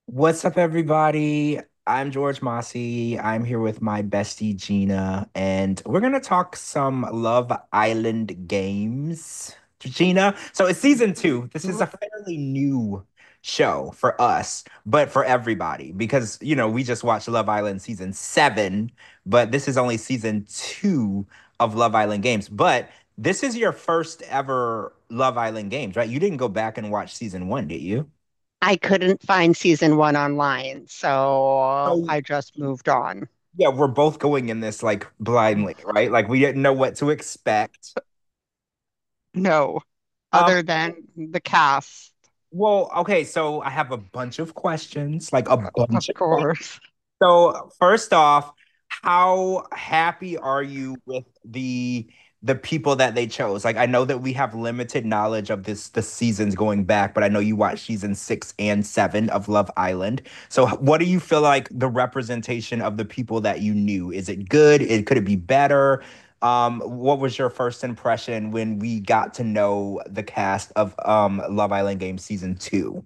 What's up, everybody? I'm George Mossy. I'm here with my bestie Gina, and we're gonna talk some Love Island games. Gina, so it's season two. This is a fairly new show for us, but for everybody, because we just watched Love Island season seven, but this is only season two of Love Island games. But this is your first ever Love Island games, right? You didn't go back and watch season one, did you? I couldn't find season one online, so So I just moved on. yeah, we're both going in this like blindly, right? Like we didn't know what to expect. No, Um, other than the cast, well, okay, so I have a bunch of questions, like a bunch of of questions. course. So first off, how happy are you with the people that they chose? Like I know that we have limited knowledge of the seasons going back, but I know you watched season six and seven of Love Island. So what do you feel like the representation of the people that you knew? Is it good? Could it be better? What was your first impression when we got to know the cast of Love Island Game season two?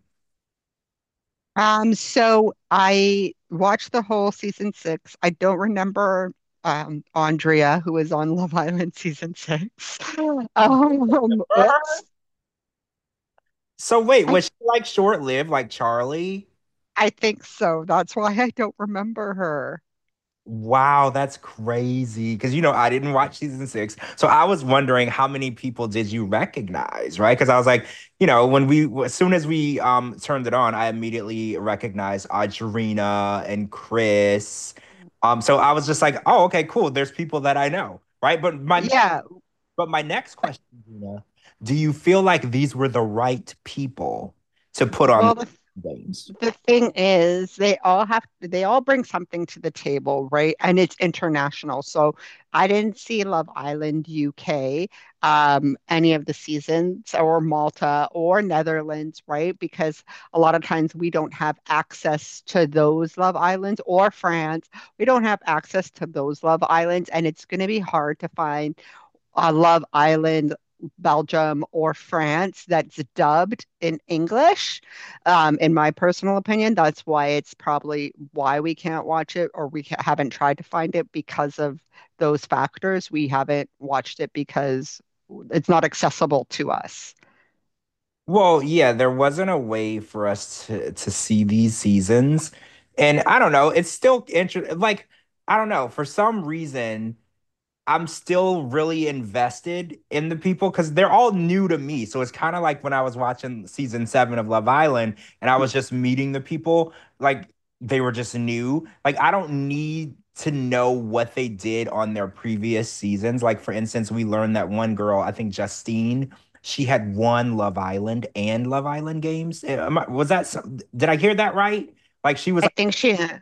So I watched the whole season six. I don't remember Andrea, who was on Love Island season six. Oops. So wait, I was she like short-lived, like Charlie? I think so. That's why I don't remember her. Wow, that's crazy. Because I didn't watch season six, so I was wondering how many people did you recognize, right? Because I was like, as soon as we turned it on, I immediately recognized Audrina and Chris. So I was just like, oh, okay, cool. There's people that I know, right? Yeah. But my next question, Gina, do you feel like these were the right people to put on Well, games? the thing is, they all bring something to the table, right? And it's international. So I didn't see Love Island UK, any of the seasons, or Malta or Netherlands, right? Because a lot of times we don't have access to those Love Islands, or France. We don't have access to those Love Islands, and it's going to be hard to find Love Island, Belgium, or France that's dubbed in English. In my personal opinion, that's why it's probably why we can't watch it, or we haven't tried to find it because of those factors. We haven't watched it because it's not accessible to us. Well, yeah, there wasn't a way for us to see these seasons. And I don't know, it's still interesting. Like, I don't know, for some reason, I'm still really invested in the people because they're all new to me. So it's kind of like when I was watching season seven of Love Island and I was just meeting the people, like they were just new. Like, I don't need to know what they did on their previous seasons. Like, for instance, we learned that one girl, I think Justine, she had won Love Island and Love Island games. Was that did I hear that right? Like, she was I think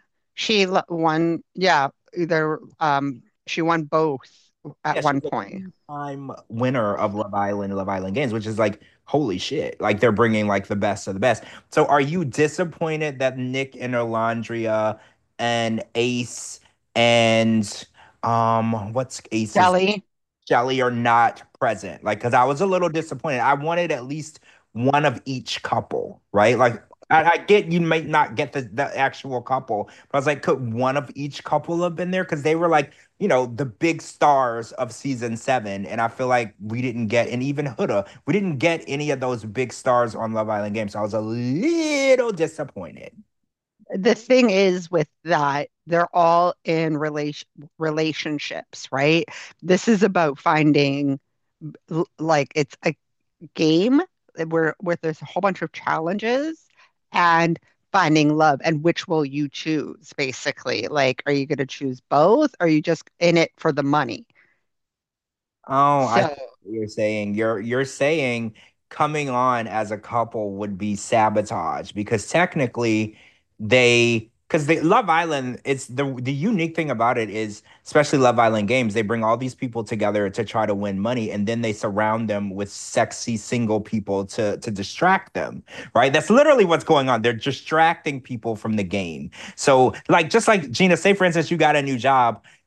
won, yeah, either she won both at Yeah, she one was a point. two-time winner of Love Island Games, which is like holy shit. Like they're bringing like the best of the best. So are you disappointed that Nick and Erlandria and Ace and what's Ace's Kelly. Shelly are not present? Like, because I was a little disappointed. I wanted at least one of each couple, right? Like, I get you might not get the actual couple, but I was like, could one of each couple have been there? Because they were like, the big stars of season seven. And I feel like we didn't get, and even Huda, we didn't get any of those big stars on Love Island Games. So I was a little disappointed. The thing is with that, they're all in relationships, right? This is about finding like it's a game where there's a whole bunch of challenges and finding love, and which will you choose basically? Like, are you going to choose both? Or are you just in it for the money? Oh, I see So what you're saying. You're saying coming on as a couple would be sabotage because technically because the Love Island, it's the unique thing about it is, especially Love Island games, they bring all these people together to try to win money, and then they surround them with sexy single people to distract them, right? That's literally what's going on. They're distracting people from the game. So, like, just like Gina, say for instance, you got a new job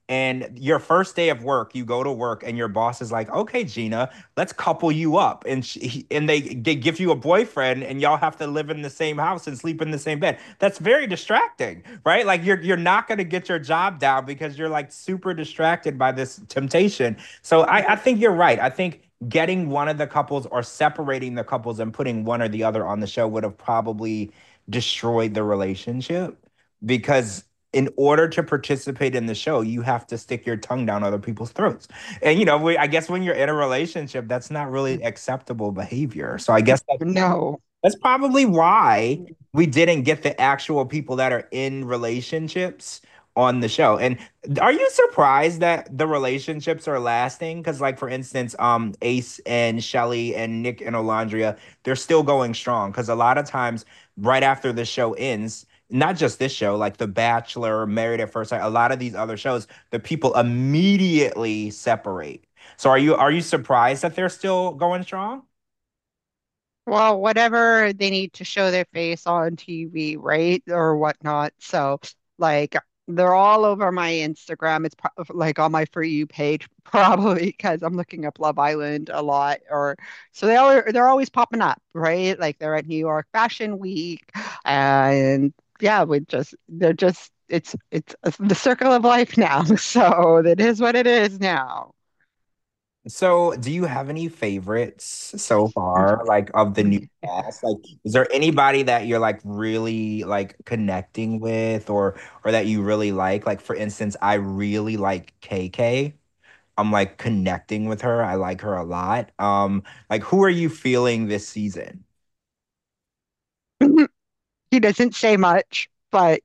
And your first day of work, you go to work and your boss is like, "Okay, Gina, let's couple you up." And they give you a boyfriend and y'all have to live in the same house and sleep in the same bed. That's very distracting, right? Like you're not going to get your job down because you're like super distracted by this temptation. So I think you're right. I think getting one of the couples or separating the couples and putting one or the other on the show would have probably destroyed the relationship because in order to participate in the show, you have to stick your tongue down other people's throats. And I guess when you're in a relationship, that's not really acceptable behavior. So I guess No. that's probably why we didn't get the actual people that are in relationships on the show. And are you surprised that the relationships are lasting? Because, like, for instance, Ace and Shelly and Nick and Olandria, they're still going strong. Because a lot of times, right after the show ends, not just this show, like The Bachelor, Married at First Sight, a lot of these other shows, the people immediately separate. So are you surprised that they're still going strong? Well, whatever they need to show their face on TV, right? Or whatnot. So, like, they're all over my Instagram. It's like on my For You page, probably because I'm looking up Love Island a lot. Or so they're always popping up, right? Like they're at New York Fashion Week, and yeah, they're just it's the circle of life now. So it is what it is now. So, do you have any favorites so far, like of the new cast? Like, is there anybody that you're like really like connecting with or that you really like? Like, for instance, I really like KK. I'm like connecting with her. I like her a lot. Like who are you feeling this season? He doesn't say much, but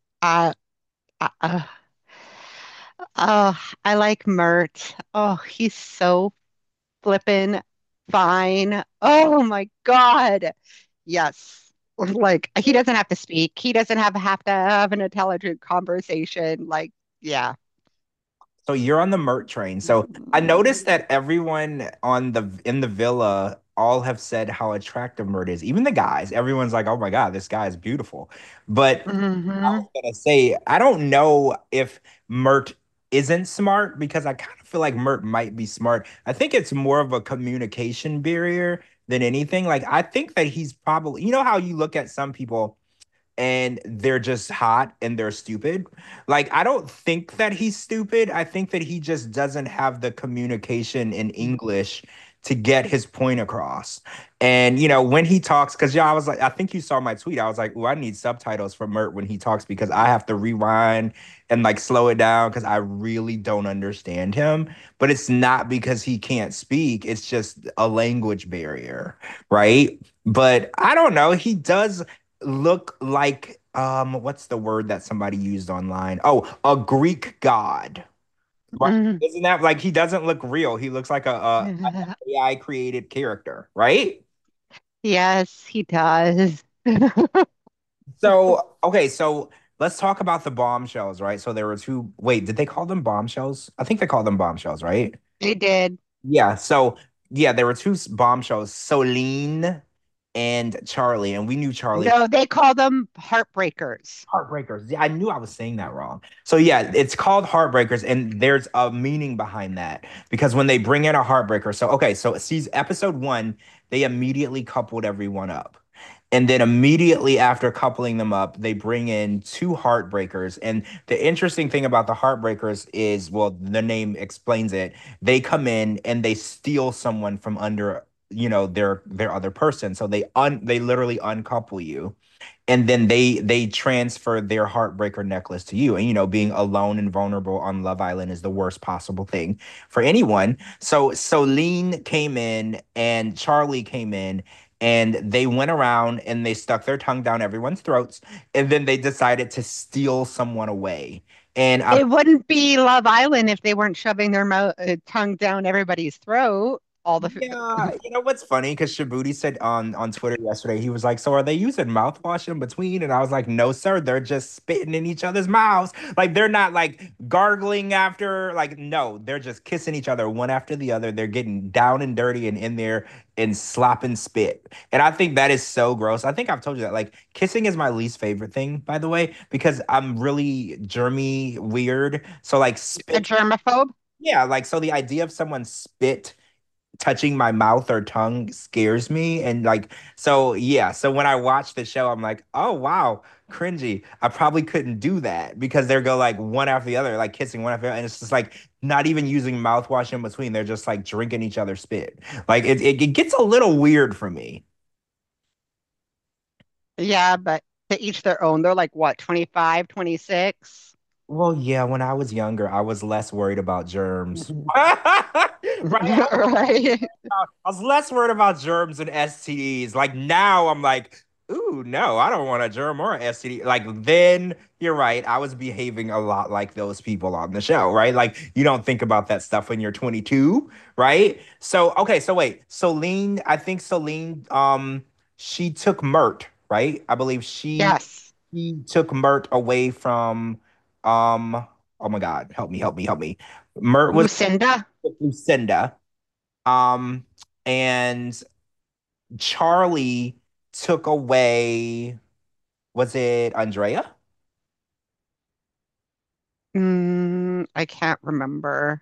oh, I like Mert. Oh, he's so flippin' fine. Oh my God. Yes. Like he doesn't have to speak. He doesn't have to have an intelligent conversation. Like, yeah. So you're on the Mert train. So I noticed that everyone on the in the villa all have said how attractive Mert is. Even the guys. Everyone's like, "Oh my God, this guy is beautiful." But I Hmm. was gonna say, I don't know if Mert isn't smart because I kind of feel like Mert might be smart. I think it's more of a communication barrier than anything. Like I think that he's probably, how you look at some people and they're just hot and they're stupid. Like, I don't think that he's stupid. I think that he just doesn't have the communication in English to get his point across. And, when he talks, because, I was like, I think you saw my tweet. I was like, oh, I need subtitles for Mert when he talks because I have to rewind and like slow it down because I really don't understand him. But it's not because he can't speak, it's just a language barrier, right? But I don't know. He does look like what's the word that somebody used online? Oh, a Greek god. Right? Isn't that like he doesn't look real? He looks like a AI created character, right? Yes, he does. So, okay, so let's talk about the bombshells, right? So there were two, wait, did they call them bombshells? I think they called them bombshells, right? They did. Yeah, so yeah, there were two bombshells, Solene and Charlie, and we knew Charlie. No, they call them heartbreakers. Heartbreakers. Yeah, I knew I was saying that wrong. So yeah, it's called Heartbreakers, and there's a meaning behind that because when they bring in a heartbreaker, so okay, so sees episode one, they immediately coupled everyone up. And then immediately after coupling them up, they bring in two heartbreakers. And the interesting thing about the heartbreakers is, well, the name explains it. They come in and they steal someone from under, their other person. So they literally uncouple you and then they transfer their heartbreaker necklace to you. And being alone and vulnerable on Love Island is the worst possible thing for anyone. So Solene came in and Charlie came in and they went around and they stuck their tongue down everyone's throats and then they decided to steal someone away. And It wouldn't be Love Island if they weren't shoving their tongue down everybody's throat. all the Yeah, you know what's funny? Because Shabuti said on Twitter yesterday, he was like, "So are they using mouthwash in between?" And I was like, "No, sir. They're just spitting in each other's mouths. Like they're not like gargling after. Like no, they're just kissing each other one after the other. They're getting down and dirty and in there and slopping spit. And I think that is so gross. I think I've told you that. Like kissing is my least favorite thing, by the way, because I'm really germy weird. So like a spit. germaphobe. Yeah, like so the idea of someone spit touching my mouth or tongue scares me. And like, so yeah. So when I watch the show, I'm like, oh wow, cringy. I probably couldn't do that because they're go like one after the other, like kissing one after the other. And it's just like not even using mouthwash in between. They're just like drinking each other's spit. Like it gets a little weird for me. Yeah, but to each their own. They're like what, 25, 26? Well, yeah, when I was younger, I was less worried about germs. Mhm. Right? Right. I was less worried about germs and STDs. Like now I'm like, ooh, no, I don't want a germ or an STD. Like then you're right. I was behaving a lot like those people on the show, right? Like you don't think about that stuff when you're 22, right? So okay, so wait. Celine, I think Celine she took Mert, right? I believe Yes. she took Mert away from oh my God, help me, help me, help me. Mert was Lucinda. with Lucinda. Um, and Charlie took away, was it Andrea? I can't remember,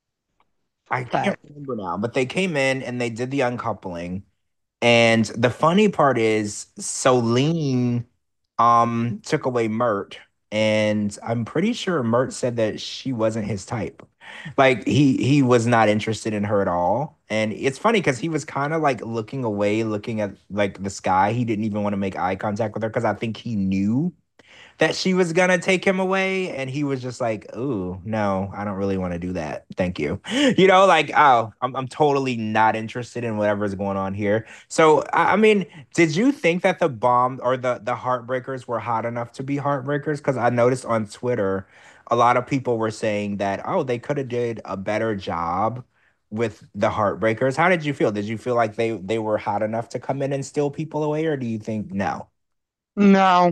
I can't but remember now, but they came in and they did the uncoupling. And the funny part is Solene took away Mert, and I'm pretty sure Mert said that she wasn't his type. Like he was not interested in her at all. And it's funny because he was kind of like looking away, looking at like the sky. He didn't even want to make eye contact with her because I think he knew that she was gonna take him away, and he was just like, "Ooh, no, I don't really want to do that. Thank you." You know, like, oh, I'm totally not interested in whatever's going on here. So, I mean, did you think that the bomb or the heartbreakers were hot enough to be heartbreakers? Because I noticed on Twitter, a lot of people were saying that, oh, they could have did a better job with the heartbreakers. How did you feel? Did you feel like they were hot enough to come in and steal people away, or do you think no? no.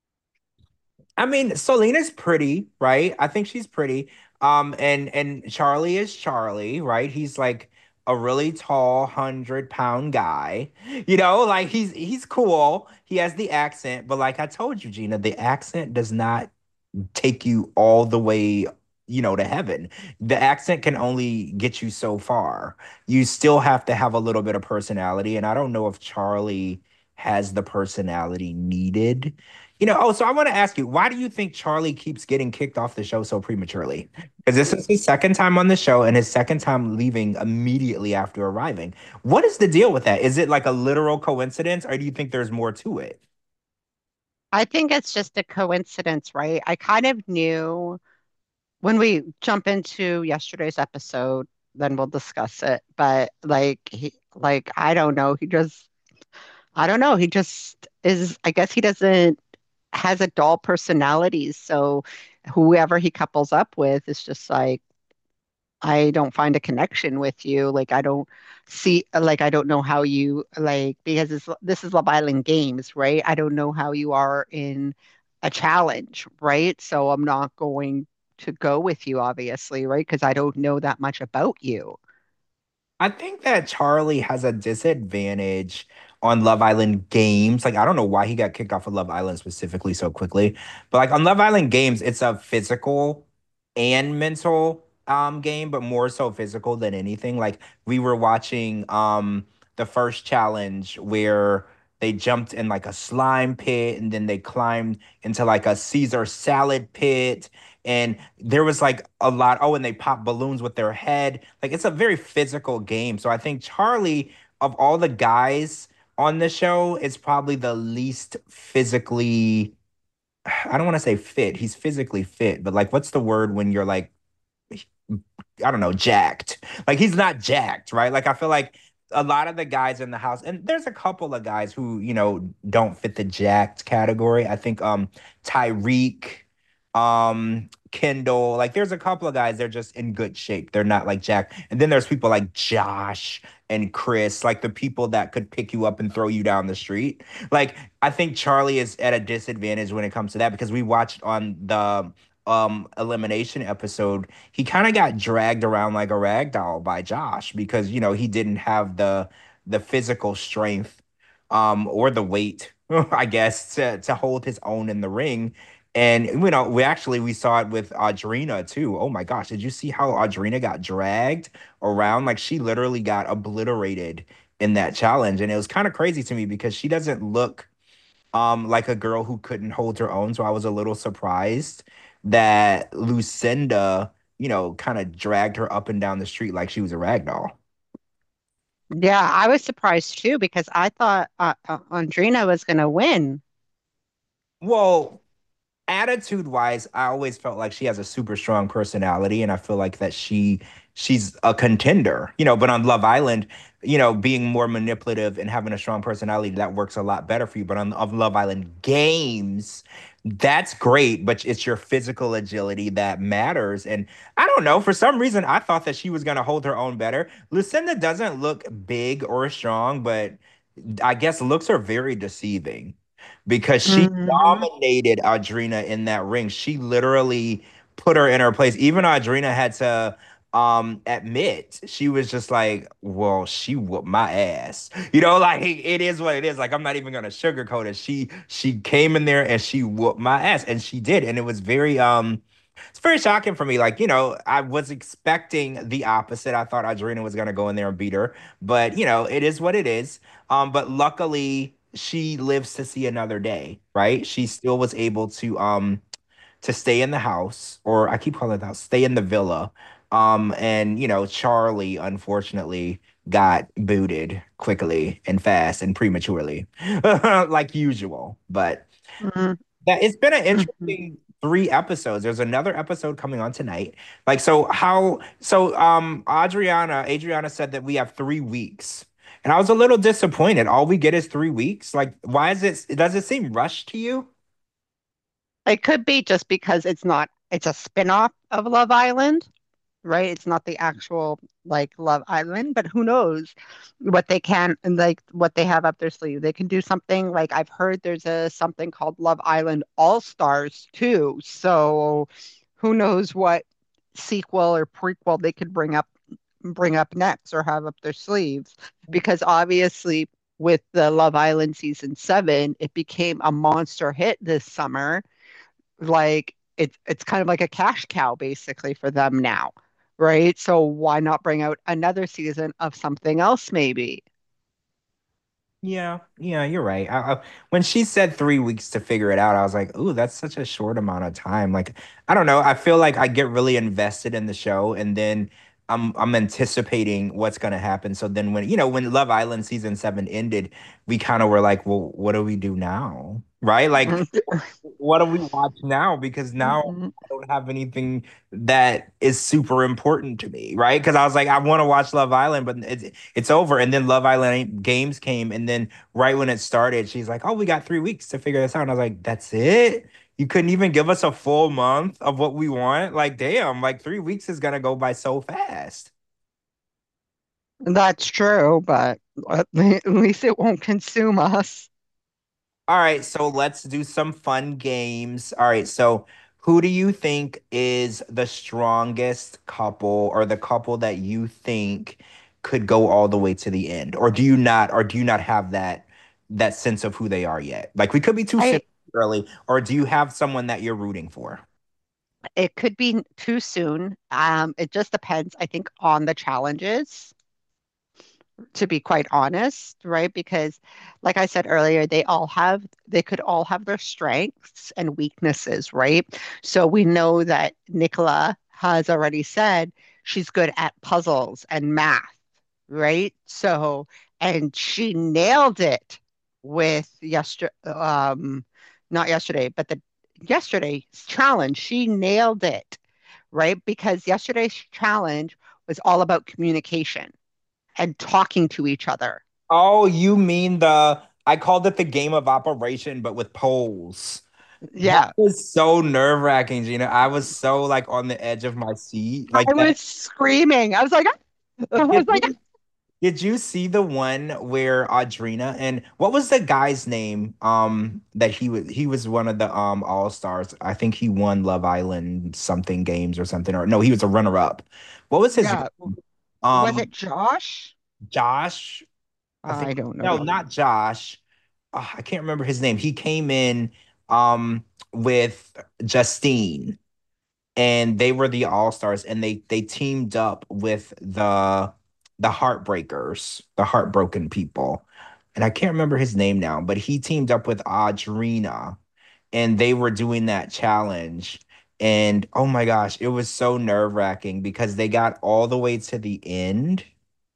I mean, Selena's pretty, right? I think she's pretty. And Charlie is Charlie, right? He's like a really tall, 100-pound guy. You know, like he's cool. He has the accent, but like I told you, Gina, the accent does not take you all the way, to heaven. The accent can only get you so far. You still have to have a little bit of personality, and I don't know if Charlie has the personality needed. So I want to ask you, why do you think Charlie keeps getting kicked off the show so prematurely? Because this is his second time on the show and his second time leaving immediately after arriving. What is the deal with that? Is it like a literal coincidence, or do you think there's more to it? I think it's just a coincidence, right? I kind of knew when we jump into yesterday's episode, then we'll discuss it. But like I don't know, I don't know, he just is. I guess he doesn't has a dull personality, so whoever he couples up with is just like I don't find a connection with you. Like I don't see, like I don't know how you like because this is Love Island Games, right? I don't know how you are in a challenge, right? So I'm not going to go with you, obviously, right? Because I don't know that much about you. I think that Charlie has a disadvantage on Love Island games. Like, I don't know why he got kicked off of Love Island specifically so quickly, but like on Love Island games, it's a physical and mental game, but more so physical than anything. Like we were watching the first challenge where they jumped in like a slime pit and then they climbed into like a Caesar salad pit and there was like a lot. Oh, and they pop balloons with their head. Like it's a very physical game. So I think Charlie, of all the guys on the show, is probably the least physically. I don't want to say fit. He's physically fit, but like, what's the word when you're like, I don't know, jacked? Like he's not jacked, right? Like I feel like a lot of the guys in the house, and there's a couple of guys who don't fit the jacked category. I think Tyreek. Kendall. Like there's a couple of guys, they're just in good shape. They're not like Jack. And then there's people like Josh and Chris, like the people that could pick you up and throw you down the street. Like I think Charlie is at a disadvantage when it comes to that because we watched on the elimination episode, he kind of got dragged around like a rag doll by Josh because he didn't have the physical strength or the weight I guess to hold his own in the ring. And we saw it with Audrina too. Oh my gosh, did you see how Audrina got dragged around? Like she literally got obliterated in that challenge. And it was kind of crazy to me because she doesn't look like a girl who couldn't hold her own. So I was a little surprised that Lucinda, kind of dragged her up and down the street like she was a rag doll. Yeah, I was surprised too because I thought Andrina was going to win. Well, attitude wise, I always felt like she has a super strong personality, and I feel like that she's a contender, but on Love Island, being more manipulative and having a strong personality, that works a lot better for you. But on Love Island games, that's great, but it's your physical agility that matters. And I don't know, for some reason, I thought that she was gonna hold her own better. Lucinda doesn't look big or strong, but I guess looks are very deceiving because she Hmm. dominated Audrina in that ring. She literally put her in her place. Even Audrina had to admit she was just like, well, she whooped my ass. Like it is what it is. Like I'm not even gonna sugarcoat it. She came in there and she whooped my ass. And she did. And it was very it's very shocking for me. Like, I was expecting the opposite. I thought Audrina was gonna go in there and beat her, but it is what it is. But luckily she lives to see another day, right? She still was able to stay in the house, or I keep calling it the house, stay in the villa. And Charlie unfortunately got booted quickly and fast and prematurely, like usual. But that it's been an Hmm. interesting 3 episodes. There's another episode coming on tonight. Like, Adriana said that we have 3 weeks. And I was a little disappointed. All we get is 3 weeks. Like, why does it seem rushed to you? It could be just because it's a spin-off of Love Island, right? It's not the actual like Love Island, but who knows what they can and like what they have up their sleeve. They can do something like I've heard there's a something called Love Island All Stars too. So who knows what sequel or prequel they could bring up next or have up their sleeves. Because obviously with the Love Island season 7, it became a monster hit this summer. Like it's kind of like a cash cow basically for them now, right? So why not bring out another season of something else maybe? Yeah, you're right. When she said 3 weeks to figure it out, I was like, "Ooh, that's such a short amount of time." Like, I don't know. I feel like I get really invested in the show, and then I'm anticipating what's gonna happen. So then when Love Island season 7 ended, we kind of were like, "Well, what do we do now?" Right? Like, what do we watch now? Because now I don't have anything that is super important to me, right? Because I was like, I want to watch Love Island, but it's over. And then Love Island games came, and then right when it started, she's like, "Oh, we got 3 weeks to figure this out." And I was like, "That's it? You couldn't even give us a full month of what we want? Like, damn! Like 3 weeks is gonna go by so fast." That's true, but at least it won't consume us. All right, so let's do some fun games. All right, so who do you think is the strongest couple or the couple that you think could go all the way to the end? Or do you not have that sense of who they are yet? Like we could be too soon I early, or do you have someone that you're rooting for? It could be too soon. It just depends, I think, on the challenges, to be quite honest, right? Because, like I said earlier, they could all have their strengths and weaknesses, right? So we know that Nicola has already said she's good at puzzles and math, right? So, and she nailed it with not yesterday, but the yesterday's challenge. She nailed it, right? Because yesterday's challenge was all about communication and talking to each other. Oh, you mean I called it the game of operation, but with polls. That Yeah. was so nerve-wracking, Gina. I was so like on the edge of my seat. Like I that. was screaming. I was like, I was Did like, you did you see the one where Audrina and what was the guy's name? That he was one of the all-stars. I think he won Love Island something games or something, or no, he was a runner-up. What was his yeah. name? Was it Um Josh? Josh, I think I don't no, know. not Josh. I can't remember his name. He came in with Justine and they were the all stars, and they teamed up with the Heartbreakers, the Heartbroken people, and I can't remember his name now, but he teamed up with Audrina, and they were doing that challenge. And oh my gosh, it was so nerve-wracking because they got all the way to the end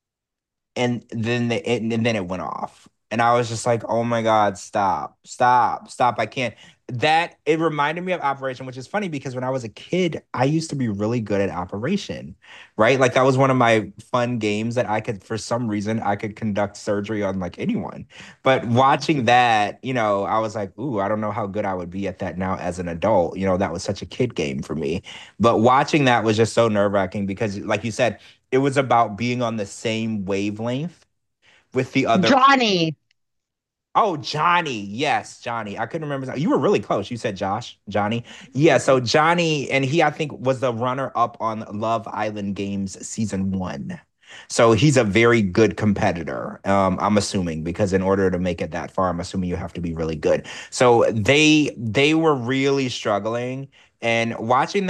and then it went off and I was just like, oh my god, stop, I can't. That it reminded me of Operation, which is funny because when I was a kid I used to be really good at Operation, right? Like that was one of my fun games that I could, for some reason I could conduct surgery on like anyone. But watching that, I was like, ooh, I don't know how good I would be at that now as an adult. That was such a kid game for me. But watching that was just so nerve-wracking because like you said, it was about being on the same wavelength with the other. Johnny. Oh, Johnny. Yes, Johnny. I couldn't remember. You were really close. You said Josh, Johnny. Yeah, so Johnny, and he, I think, was the runner up on Love Island Games season one. So he's a very good competitor. I'm assuming because in order to make it that far, I'm assuming you have to be really good. So they were really struggling, and watching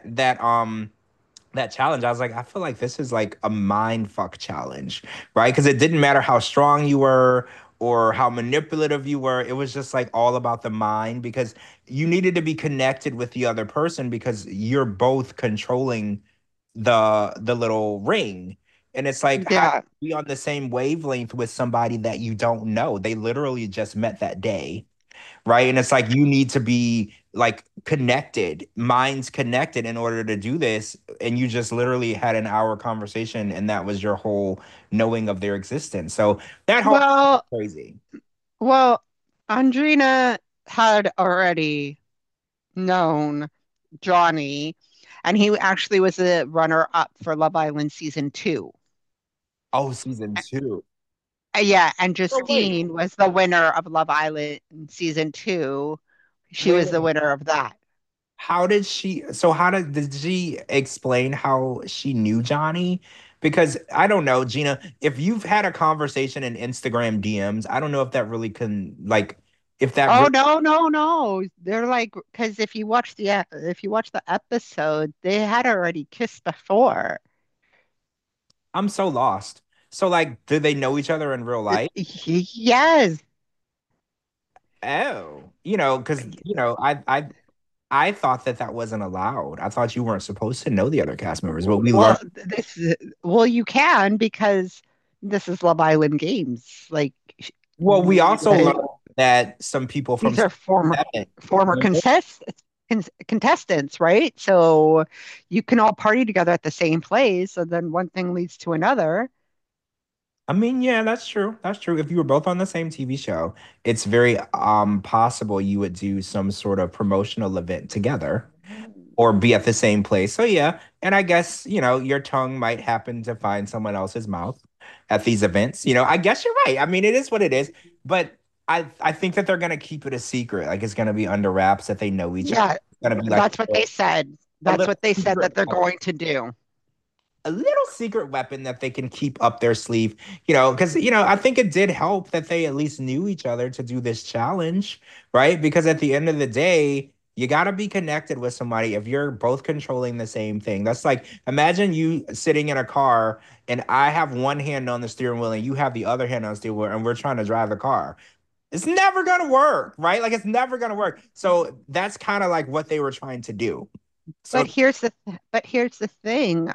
that challenge, I was like, I feel like this is like a mind fuck challenge, right? Because it didn't matter how strong you were or how manipulative you were. It was just like all about the mind because you needed to be connected with the other person because you're both controlling the little ring. And it's like, how Yeah. be on the same wavelength with somebody that you don't know? They literally just met that day, right? And it's like you need to be like connected, minds connected in order to do this. And you just literally had an hour conversation, and that was your whole knowing of their existence. So that whole thing was Well, crazy. well, Andrina had already known Johnny, and he actually was a runner-up for Love Island season two. Oh, season two. Yeah, and Oh, wait, Justine was the winner of Love Island season two. She wait, was the wait. winner of that. How did she explain how she knew Johnny? Because I don't know, Gina, if you've had a conversation in Instagram DMs, I don't know if that really can like if that Oh really. no, no, no. They're like because if you watch the episode, they had already kissed before. I'm so lost. So like, do they know each other in real life? Yes. Oh, because I thought that wasn't allowed. I thought you weren't supposed to know the other cast members, but we learned. Well, well, you can because this is Love Island Games. Like Well, we also they, learned that some people from these are season former seven. former Remember? contestants, right? So you can all party together at the same place, and then one thing leads to another. I mean, yeah, that's true. That's true. If you were both on the same TV show, it's very possible you would do some sort of promotional event together or be at the same place. So yeah, and I guess, your tongue might happen to find someone else's mouth at these events. I guess you're right. I mean, it is what it is, but I think that they're gonna keep it a secret. Like it's gonna be under wraps that they know each other. Yeah, It's gonna be like that's what they said. a That's little what they said secret, that they're going to do. a little secret weapon that they can keep up their sleeve, because, I think it did help that they at least knew each other to do this challenge, right? Because at the end of the day, you got to be connected with somebody if you're both controlling the same thing. That's like, imagine you sitting in a car and I have one hand on the steering wheel and you have the other hand on the steering wheel and we're trying to drive the car. It's never going to work, right? Like, it's never going to work. So that's kind of like what they were trying to do. So, But here's the thing.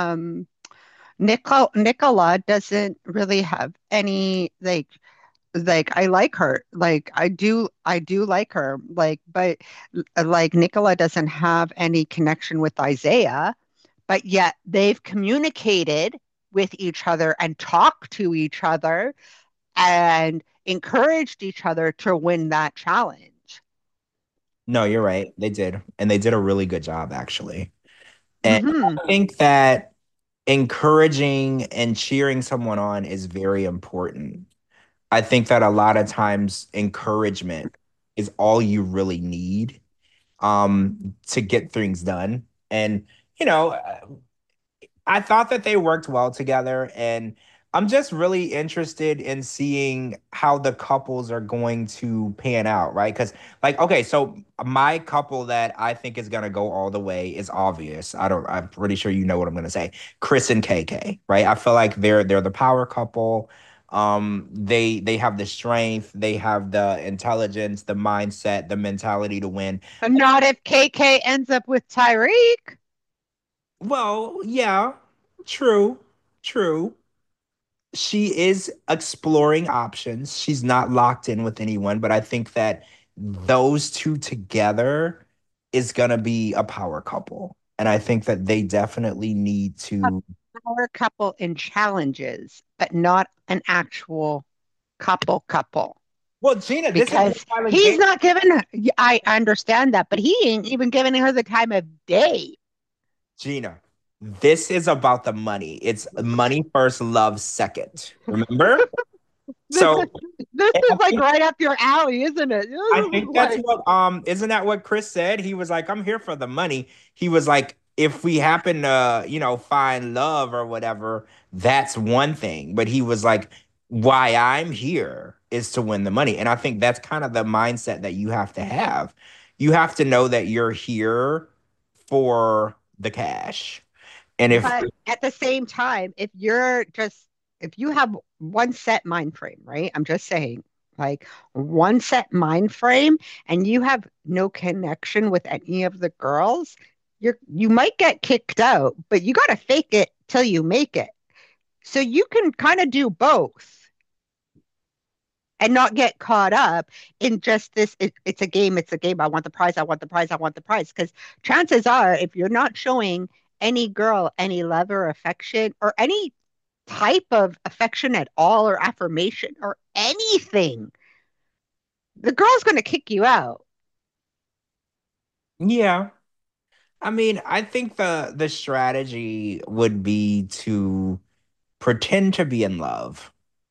Nicola doesn't really have any I like her. I do like her. But like Nicola doesn't have any connection with Isaiah, but yet they've communicated with each other and talked to each other and encouraged each other to win that challenge. No, you're right. They did. And they did a really good job, actually. And Hmm. I think that encouraging and cheering someone on is very important. I think that a lot of times encouragement is all you really need to get things done. And you know, I thought that they worked well together, and I'm just really interested in seeing how the couples are going to pan out, right? Because, like, okay, so my couple that I think is gonna go all the way is obvious. I'm pretty sure you know what I'm gonna say. Chris and KK, right? I feel like they're the power couple. They have the strength, they have the intelligence, the mindset, the mentality to win. Not if KK ends up with Tyreek. Well, yeah, true, true. She is exploring options. She's not locked in with anyone, but I think that those two together is going to be a power couple. And I think that they definitely need A to. power couple in challenges, but not an actual couple. Well, Gina, this is Love Because Island he's Game. not giving her, I understand that, but he ain't even giving her the time of day. Gina, this is about the money. It's money first, love second. Remember? This So is this and is like right up your alley, isn't it? This I is think that's like what isn't that what Chris said? He was like, I'm here for the money. He was like, if we happen to, find love or whatever, that's one thing. But he was like, why I'm here is to win the money. And I think that's kind of the mindset that you have to have. You have to know that you're here for the cash. And if but at the same time, if you have one set mind frame, right? I'm just saying, like one set mind frame, and you have no connection with any of the girls, you might get kicked out, but you got to fake it till you make it. So you can kind of do both and not get caught up in just this. It's a game. It's a game. I want the prize. I want the prize. I want the prize. Because chances are, if you're not showing any girl any love or affection or any type of affection at all or affirmation or anything, the girl's going to kick you out. yeah, I mean, I think the strategy would be to pretend to be in love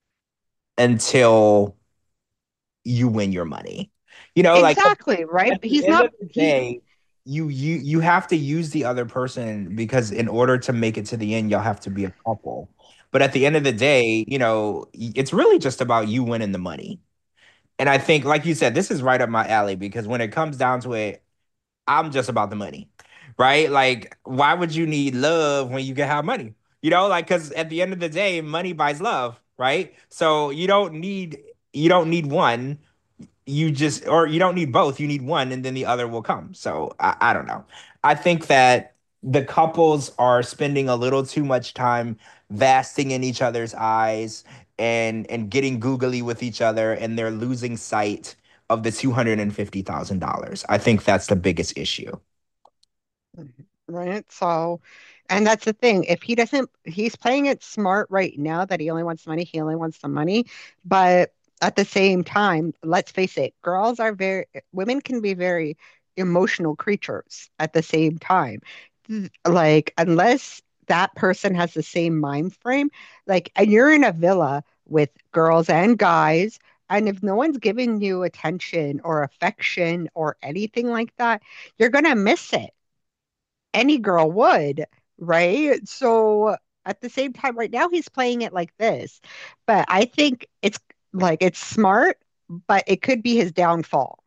until you win your money. Like Exactly, right? at But the he's end not, of the he's day, you have to use the other person because in order to make it to the end, y'all have to be a couple. But at the end of the day, it's really just about you winning the money. And I think, like you said, this is right up my alley because when it comes down to it, I'm just about the money, right? Like, why would you need love when you can have money? Like, because at the end of the day, money buys love, right? So you don't need one, or you don't need both, you need one and then the other will come. So I don't know. I think that the couples are spending a little too much time vasting in each other's eyes and getting googly with each other, and they're losing sight of the $250,000. I think that's the biggest issue. right. So, and that's the thing. If he doesn't, he's playing it smart right now that he only wants money, he only wants the money. But at the same time, let's face it, women can be very emotional creatures at the same time. Like, unless that person has the same mind frame, like, and you're in a villa with girls and guys, and if no one's giving you attention or affection or anything like that, you're gonna miss it. Any girl would, right? So at the same time, right now he's playing it like this, but I think it's smart, but it could be his downfall.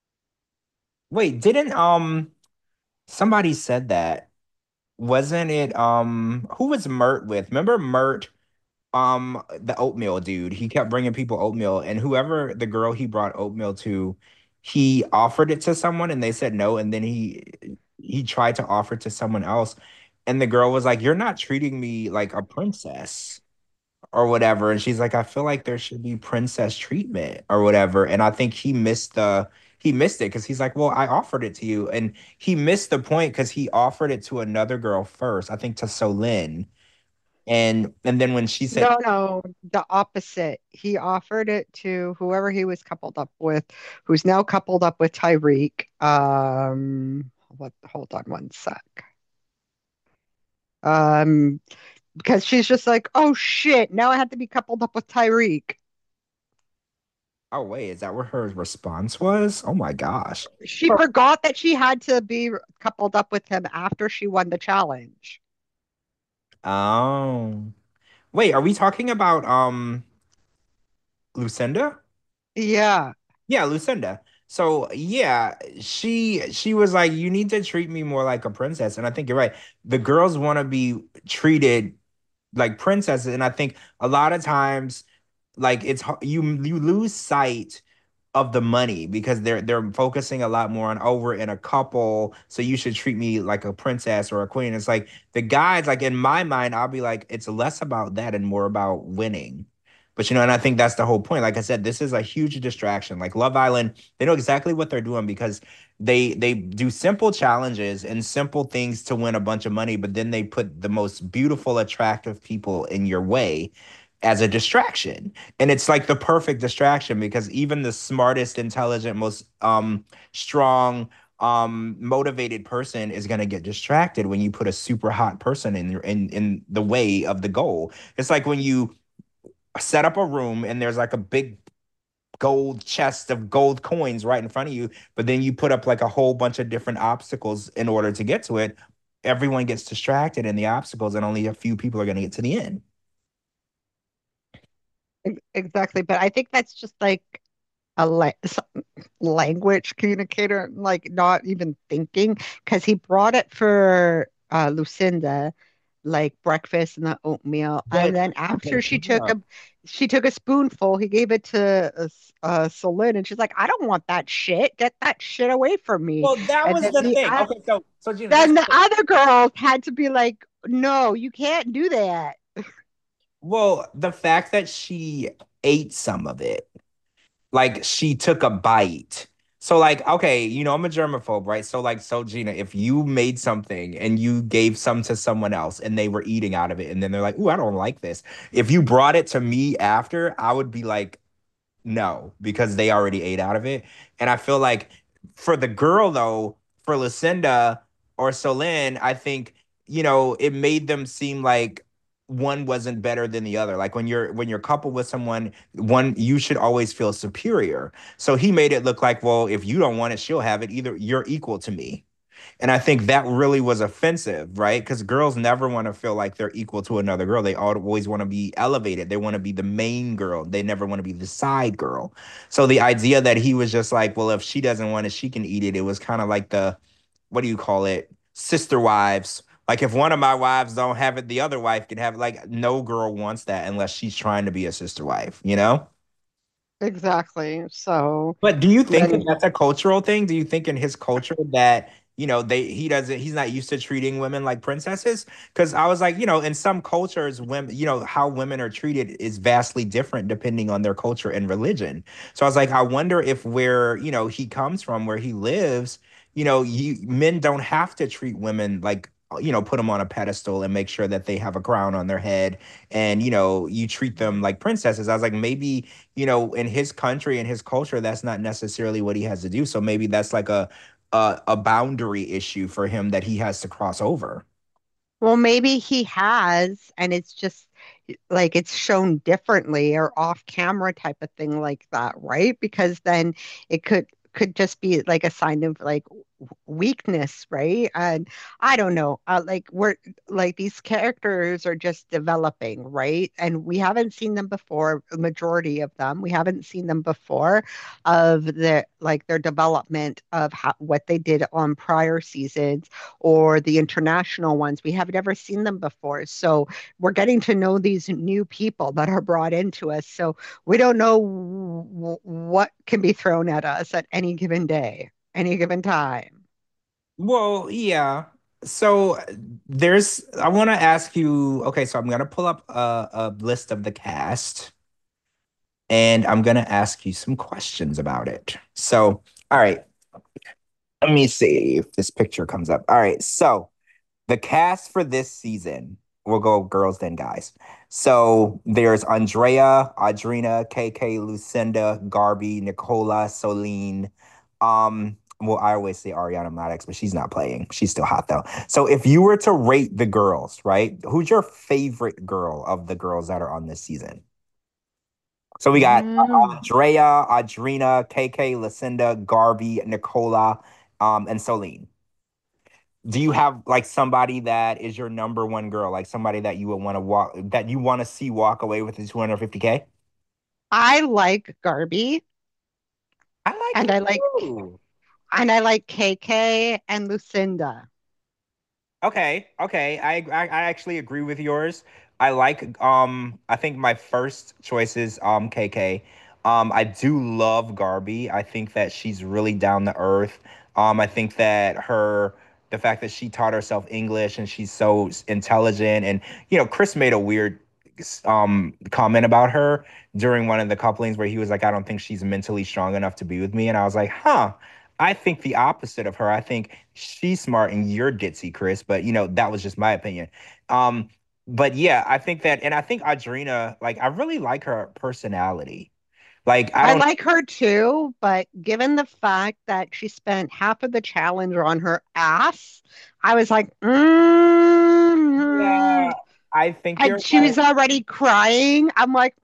Wait, didn't somebody said that? Wasn't it who was Mert with? Remember Mert, the oatmeal dude? He kept bringing people oatmeal, and whoever the girl he brought oatmeal to, he offered it to someone and they said no, and then he tried to offer it to someone else, and the girl was like, "You're not treating me like a princess." Or whatever. And she's like, I feel like there should be princess treatment or whatever. And I think he missed it because he's like, well, I offered it to you. And he missed the point because he offered it to another girl first, I think to Solin. And then when she said, No, no, the opposite. He offered it to whoever he was coupled up with, who's now coupled up with Tyreek. Hold on one sec. Um, because she's just like, oh shit, now I have to be coupled up with Tyreek. "Oh wait, is that what her response was? Oh my gosh." She forgot that she had to be coupled up with him after she won the challenge. Oh. Wait, are we talking about Lucinda? Yeah. Yeah, Lucinda. So yeah, she was like, "You need to treat me more like a princess." And I think you're right. The girls want to be treated like princesses, and I think a lot of times, like you lose sight of the money because they're focusing a lot more on, oh, we're in a couple, so you should treat me like a princess or a queen. It's like the guys, like in my mind, I'll be like, it's less about that and more about winning. But and I think that's the whole point. Like I said, this is a huge distraction. Like Love Island, they know exactly what they're doing because they do simple challenges and simple things to win a bunch of money, but then they put the most beautiful, attractive people in your way as a distraction. And it's like the perfect distraction because even the smartest, intelligent, most strong, motivated person is gonna get distracted when you put a super hot person in the way of the goal. It's like when you set up a room and there's like a big gold chest of gold coins right in front of you, but then you put up like a whole bunch of different obstacles in order to get to it. Everyone gets distracted in the obstacles, and only a few people are gonna get to the end. Exactly. But I think that's just like a language communicator, like not even thinking, because he brought it for Lucinda, like breakfast and the oatmeal, and But then after yeah. she took a spoonful, he gave it to Celine, and she's like, I don't want that shit. Get that shit away from me. Well, that And was the thing. Okay, so Gina, this then the other girls had to be like, no, you can't do that. well, the fact that she ate some of it, like she took a bite. So like, okay, I'm a germaphobe, right? So Gina, if you made something and you gave some to someone else and they were eating out of it and then they're like, "Ooh, I don't like this." If you brought it to me after, I would be like, no, because they already ate out of it. And I feel like for the girl though, for Lucinda or Solène, I think, it made them seem like one wasn't better than the other. Like when you're coupled with someone, one you should always feel superior. So he made it look like, well, if you don't want it, she'll have it. Either you're equal to me. And I think that really was offensive, right? Because girls never want to feel like they're equal to another girl. They always want to be elevated. They want to be the main girl. They never want to be the side girl. So the idea that he was just like, well, if she doesn't want it, she can eat it. It was kind of like what do you call it? Sister wives. Like if one of my wives don't have it, the other wife can have it. Like no girl wants that unless she's trying to be a sister wife, you know? Exactly. So But do you think that then that's a cultural thing? Do you think in his culture that, he's not used to treating women like princesses? Because I was like, in some cultures, women, how women are treated is vastly different depending on their culture and religion. So I was like, I wonder if where, he comes from, where he lives, men don't have to treat women like, put them on a pedestal and make sure that they have a crown on their head and, you treat them like princesses. I was like, maybe in his country and his culture, that's not necessarily what he has to do. So maybe that's like a boundary issue for him that he has to cross over. well, maybe he has, and it's just like it's shown differently or off camera type of thing like that, right? Because then it could just be like a sign of like weakness, right? And I don't know, like we're like these characters are just developing, right? And we haven't seen them before, the majority of them. We haven't seen them before of their development of what they did on prior seasons or the international ones. We have never seen them before. So we're getting to know these new people that are brought into us. So we don't know what can be thrown at us at any given day, any given time. Well, yeah. So I want to ask you, okay, so I'm going to pull up a list of the cast and I'm going to ask you some questions about it. So, all right, let me see if this picture comes up. All right, so the cast for this season. we'll go girls then guys. So there's Andrea, Audrina, KK, Lucinda, Garby, Nicola, Soline. Well, I always say Ariana Maddox, but she's not playing. She's still hot though. So if you were to rate the girls, right? Who's your favorite girl of the girls that are on this season? So we got Mm. Andrea, Audrina, KK, Lucinda, Garby, Nicola, and Soline. Do you have like somebody that is your number one girl, like somebody that you would want to walk, that you want to see walk away with the 250K? I like Garby I like and her I like too. KK and Lucinda. Okay, okay. I actually agree with yours. I like I think my first choice is KK. I do love Garby. I think that she's really down to earth. I think that her the fact that she taught herself English and she's so intelligent and Chris made a weird comment about her during one of the couplings where he was like I don't think she's mentally strong enough to be with me and I was like, "Huh. I think the opposite of her. I think she's smart and you're ditzy, Chris. But that was just my opinion. Um, but yeah, I think that, and I think Audrina, like, I really like her personality. Like, I I don't, like her too, but given the fact that she spent half of the challenge on her ass, I was like, yeah, I think and you're she right. was already crying. I'm like,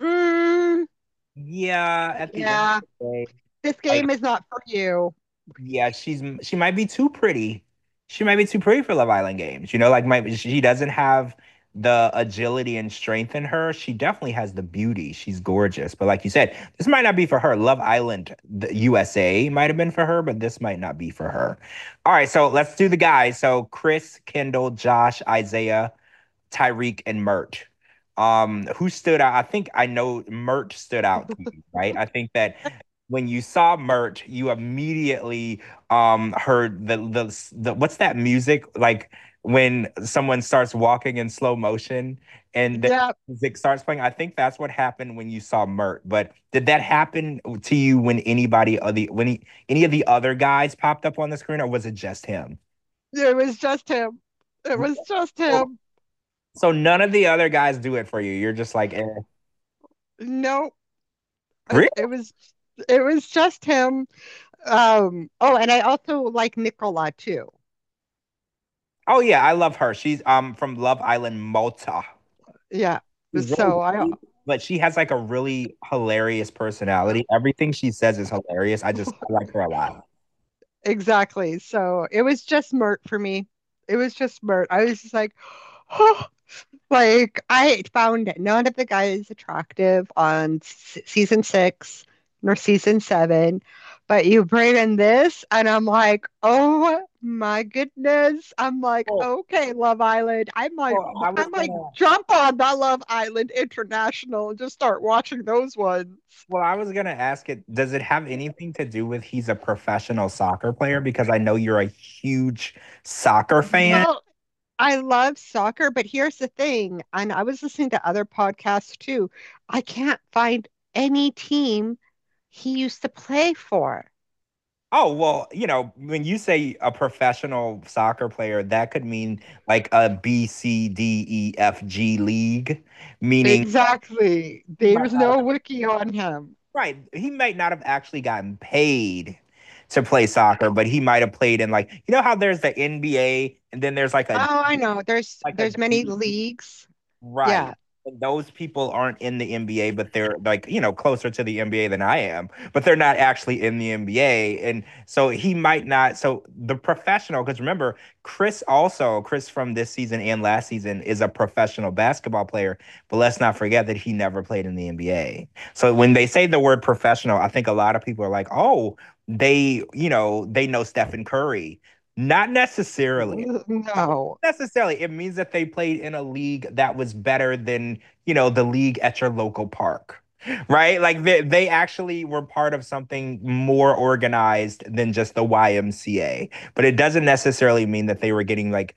Yeah, at the end of yeah, the day, this like, game is not for you. yeah, she might be too pretty. She might be too pretty for Love Island games. Like she doesn't have the agility and strength in her. She definitely has the beauty. She's gorgeous. But like you said, this might not be for her. Love Island, the USA might have been for her, but this might not be for her. All right, so let's do the guys. So Chris, Kendall, Josh, Isaiah, Tyreek, and Mert. Who stood out? I think I know Mert stood out to you, right? I think that when you saw Mert, you immediately heard the what's that music like when someone starts walking in slow motion and the Yeah, music starts playing. I think that's what happened when you saw Mert. But did that happen to you when any of the other guys popped up on the screen, or was it just him? it was just him. It was just him. So none of the other guys do it for you. You're just like, eh. No, Really? it was just him. Oh, and I also like Nicola too. Oh yeah, I love her. She's from Love Island, Malta. Yeah. She's really So I sweet, but she has like a really hilarious personality. Everything she says is hilarious. I like her a lot. exactly. So it was just Mert for me. It was just Mert. I was just like, oh, like I found none of the guys attractive on season 6 nor season 7, but you bring in this, and I'm like, oh my goodness. I'm like, Well, okay, Love Island. I was I might gonna jump on that Love Island International and just start watching those ones. I was gonna ask it, does it have anything to do with he's a professional soccer player? Because I know you're a huge soccer fan. Well, I love soccer, but here's the thing, and I was listening to other podcasts too. I can't find any team he used to play for. Oh, well, when you say a professional soccer player, that could mean like a B, C, D, E, F, G league, meaning Exactly. he might There's not no wiki on him. right. He might not have actually gotten paid to play soccer, but he might have played in like how there's the NBA and then there's Oh, I know. like a There's many D leagues. right. Yeah. And those people aren't in the NBA, but they're like, closer to the NBA than I am, but they're not actually in the NBA. And so he might not. So the professional, because remember, Chris from this season and last season is a professional basketball player, but let's not forget that he never played in the NBA. So when they say the word professional, I think a lot of people are like, oh, they know Stephen Curry. Not necessarily No. necessarily. It means that they played in a league that was better than, the league at your local park. Right? Like they actually were part of something more organized than just the YMCA. But it doesn't necessarily mean that they were getting like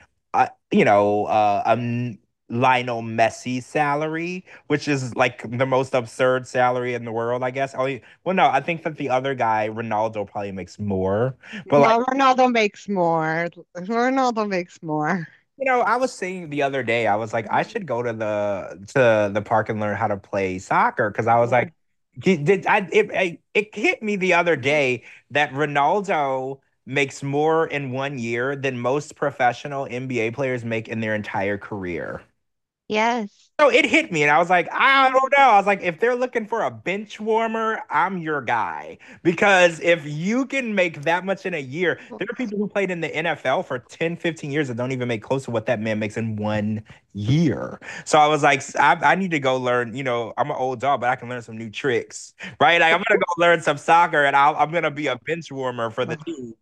Lionel Messi salary, which is like the most absurd salary in the world, I guess. Well, no, I think that the other guy, Ronaldo, probably makes more. But like No, Ronaldo makes more. Ronaldo makes more. I was saying the other day, I was like, I should go to the park and learn how to play soccer because I was like, did I it hit me the other day that Ronaldo makes more in 1 year than most professional NBA players make in their entire career. Yes. So it hit me, and I was like, I don't know. I was like, if they're looking for a bench warmer, I'm your guy. Because if you can make that much in a year, there are people who played in the NFL for 10, 15 years that don't even make close to what that man makes in 1 year. So I was like, I need to go learn. I'm an old dog, but I can learn some new tricks, right? Like, I'm gonna go learn some soccer, and I'm gonna be a bench warmer for the team.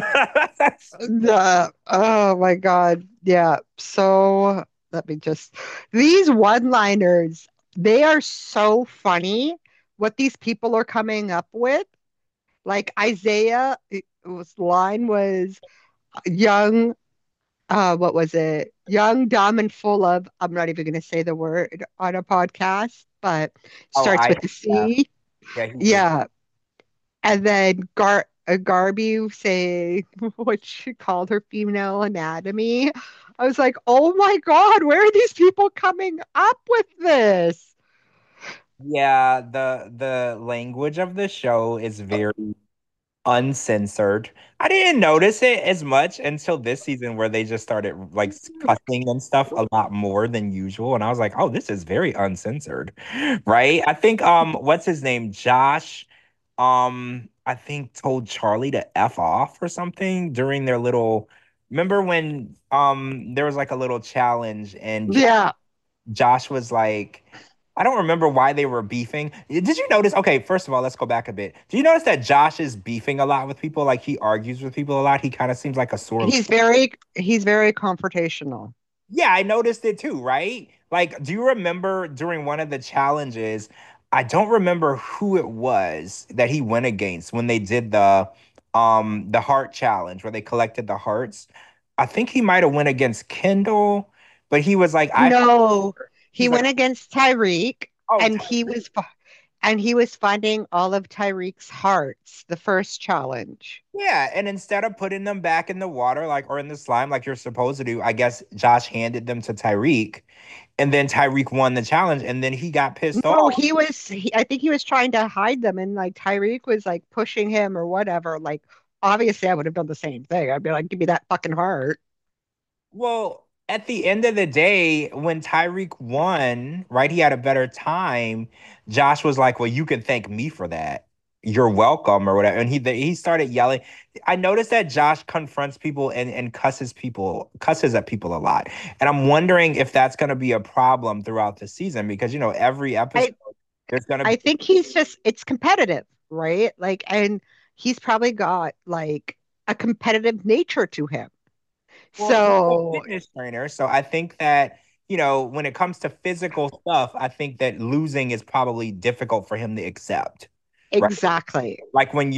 Oh my God. Yeah. So let me just, these one-liners, they are so funny what these people are coming up with. Like Isaiah, line was young, what was it? Young, dumb, and full of, I'm not even going to say the word on a podcast, but Oh, starts with the yeah, C. yeah, he did. Yeah. And then Garby say what she called her female anatomy. I was like, oh my God, where are these people coming up with this? Yeah, the language of the show is very uncensored. I didn't notice it as much until this season where they just started like cussing and stuff a lot more than usual. And I was like, oh, this is very uncensored. Right? I think what's his name? Josh I think told Charlie to F off or something during their little remember when there was like a little challenge and Yeah, Josh was like, I don't remember why they were beefing. Did you notice? Okay, first of all, let's go back a bit. Do you notice that Josh is beefing a lot with people? Like he argues with people a lot. He kind of seems like a sore. he's very confrontational. Yeah, I noticed it too, right? Like, do you remember during one of the challenges? I don't remember who it was that he went against when they did the heart challenge where they collected the hearts. I think he might have went against Kendall, but he was like, I No, he he's like, went against Tyreek oh, and he was finding all of Tyreek's hearts, the first challenge. yeah, and instead of putting them back in the water, like or in the slime, like you're supposed to do, I guess Josh handed them to Tyreek, and then Tyreek won the challenge, and then he got pissed No, off. I think he was trying to hide them and like Tyreek was like pushing him or whatever. Like obviously I would have done the same thing. I'd be like, give me that fucking heart. Well, at the end of the day, when Tyreek won, right, he had a better time. Josh was like, "Well, you can thank me for that. You're welcome," or whatever. And he started yelling. I noticed that Josh confronts people and cusses at people a lot. And I'm wondering if that's going to be a problem throughout the season because every episode I there's going to I be. think he's just it's competitive, right? Like and he's probably got like a competitive nature to him. Well, he's a So fitness trainer, so I think that, when it comes to physical stuff, I think that losing is probably difficult for him to accept. Right. exactly. Like when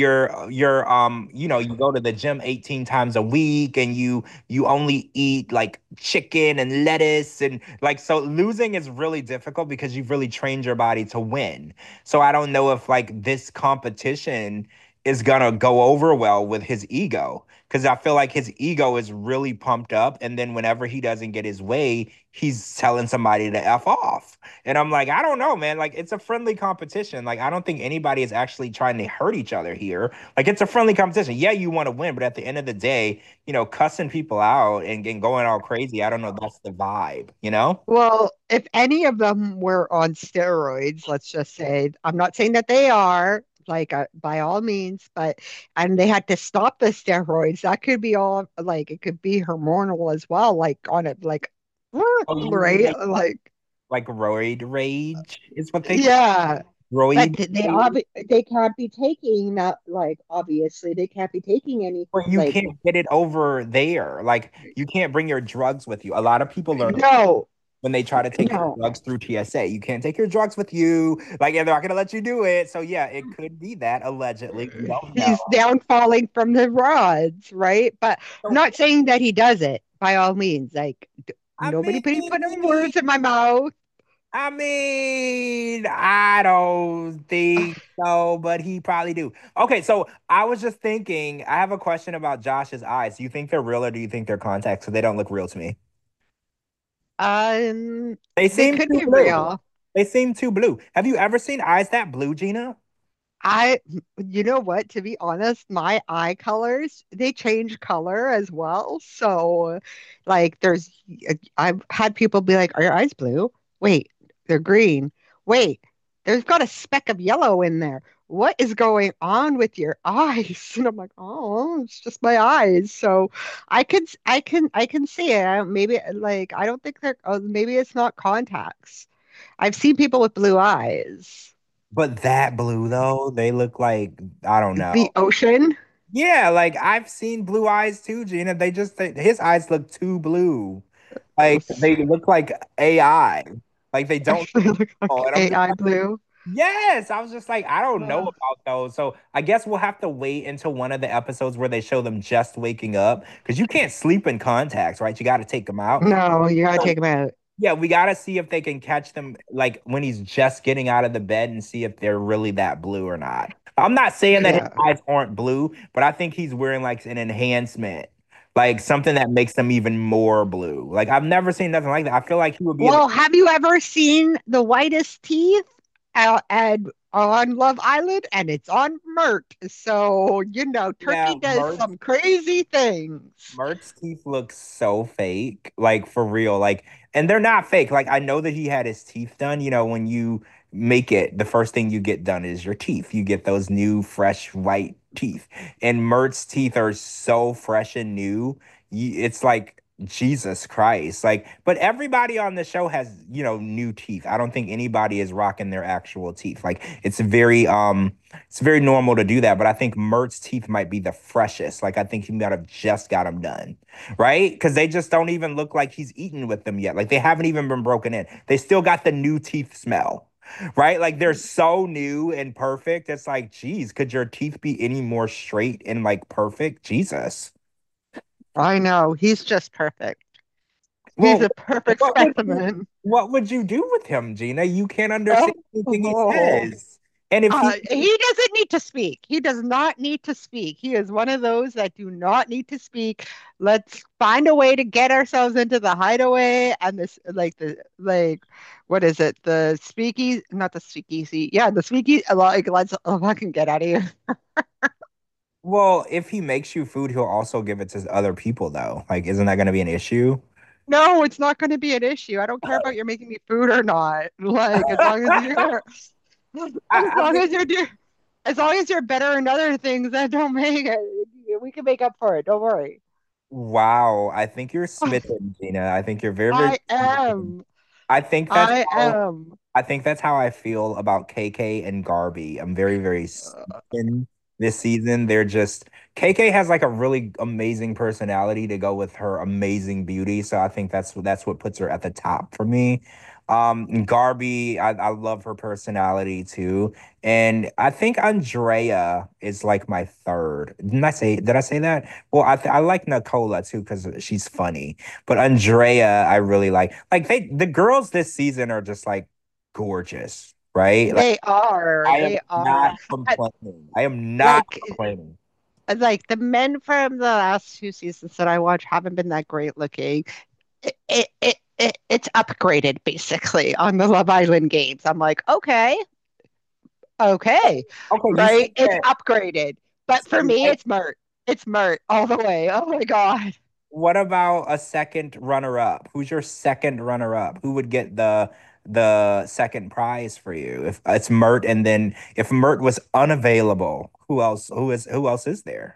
you go to the gym 18 times a week and you only eat like chicken and lettuce and like so losing is really difficult because you've really trained your body to win. So I don't know if like this competition is gonna go over well with his ego because I feel like his ego is really pumped up and then whenever he doesn't get his way, he's telling somebody to F off. And I'm like, I don't know, man. Like, it's a friendly competition. Like, I don't think anybody is actually trying to hurt each other here. Like, it's a friendly competition. Yeah, you want to win, but at the end of the day, cussing people out and going all crazy, I don't know. That's the vibe, you know? Well, if any of them were on steroids, let's just say, I'm not saying that they are, like by all means, but and they had to stop the steroids. That could be all like it could be hormonal as well, like on it, like Oh, you mean right, like like roid rage is what they call yeah. But roid they rage, they can't be taking that like obviously they can't be taking any where you like can't get it over there. Like, you can't bring your drugs with you. A lot of people learn no, when they try to take your no. drugs through TSA. You can't take your drugs with you. Like, and they're not going to let you do it. So, yeah, it could be that allegedly. We don't know. He's downfalling from the rods, right? But I'm So, not saying that he does it by all means. Like I nobody putting mean, words in my mouth. I don't think so, but he probably do. Okay, so I was just thinking, I have a question about Josh's eyes. Do you think they're real or do you think they're contacts? So they don't look real to me. They they seem could too be blue. real. They seem too blue. Have you ever seen eyes that blue, Gina? I, you know what, to be honest, my eye colors, they change color as well. So, like, I've had people be like, "Are your eyes blue? Wait, they're green. Wait, there's got a speck of yellow in there. What is going on with your eyes?" And I'm like, "Oh, it's just my eyes." So, I can see it. Maybe, like, I don't think maybe it's not contacts. I've seen people with blue eyes. But that blue though, they look like I don't The know. ocean. Yeah, like I've seen blue eyes too, Gina. His eyes look too blue. Like they look like AI. Like they don't They look look normal. like And I'm just AI like, blue. yes. I was just like, I don't know Uh, about those. So I guess we'll have to wait until one of the episodes where they show them just waking up because you can't sleep in contacts, right? You got to take them out. no, you gotta take them out. Yeah, we gotta see if they can catch them like when he's just getting out of the bed and see if they're really that blue or not. I'm not saying that his Yeah. eyes aren't blue, but I think he's wearing like an enhancement, like something that makes them even more blue. Like I've never seen nothing like that. I feel like he would be in the Well, have you ever seen the whitest teeth and on Love Island? And it's on Mert. So, yeah, Turkey does some crazy things. Mert's teeth look so fake, like for real. Like, and they're not fake. Like, I know that he had his teeth done. You know, when you make it, the first thing you get done is your teeth. You get those new, fresh, white teeth. And Mert's teeth are so fresh and new. It's like Jesus Christ. Like, but everybody on the show has, new teeth. I don't think anybody is rocking their actual teeth. Like, it's very normal to do that, but I think Mert's teeth might be the freshest. Like I think he might have just got them done, right? Because they just don't even look like he's eaten with them yet. Like they haven't even been broken in. They still got the new teeth smell, right? Like they're so new and perfect. It's like, geez, could your teeth be any more straight and like perfect? Jesus. I know. He's just perfect. He's Well, a perfect what would you specimen. what would you do with him, Gina? You can't understand anything he Oh. says. And if he He doesn't need to speak. He does not need to speak. He is one of those that do not need to speak. Let's find a way to get ourselves into the hideaway and what is it? The speakeasy, not the speakeasy. Yeah, the speakeasy. Like, let's fucking get out of here. Well, if he makes you food, he'll also give it to other people, though. Like, isn't that going to be an issue? No, it's not going to be an issue. I don't care about you making me food or not. Like, as long as you're, as I long mean, as you're doing, as long as you're better in other things that don't make it, we can make up for it. Don't worry. wow. I think you're smitten, Gina. I think you're very, very I smitten. am. I think that's I how am. I think that's how I feel about KK and Garby. I'm very, very Uh, smitten this season. They're just KK has like a really amazing personality to go with her amazing beauty. So I think that's what puts her at the top for me. Garby, I love her personality too. And I think Andrea is like my third. Did I say that? Well, I like Nicola too because she's funny. But Andrea, I really like. Like the girls this season are just like gorgeous, right? Like they are. I am They are. not complaining. I am not Like, complaining. the men from the last two seasons that I watched haven't been that great looking. It's upgraded basically on the Love Island games. I'm like, okay, okay, Okay, you said right? It's that. upgraded. But So for you me, like, it's Mert. It's Mert all the way. Oh my God. what about a second runner-up? Who's your second runner-up? Who would get the second prize for you? If it's Mert, and then if Mert was unavailable, who else is there?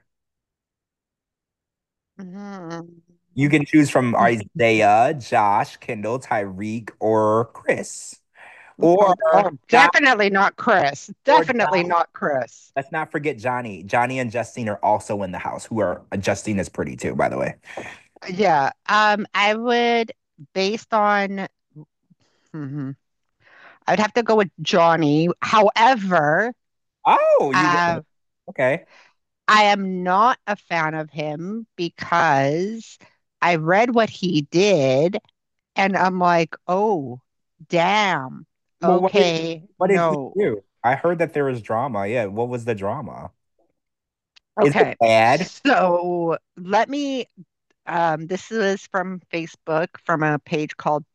Mhm. You can choose from Isaiah, Josh, Kendall, Tyreek, or Chris. Or Oh, John, definitely not Chris. or Definitely Johnny. not Chris. Let's not forget Johnny. Johnny and Justine are also in the house. Justine is pretty too, by the way. Yeah. I would, based on, mhm. I'd have to go with Johnny. However, Oh, you get uh, okay. I am not a fan of him because I read what he did and I'm like, oh, damn. Well, Okay, what did he no. do? I heard that there was drama. Yeah, what was the drama? Is it Okay. bad? So let me, This was from Facebook, from a page called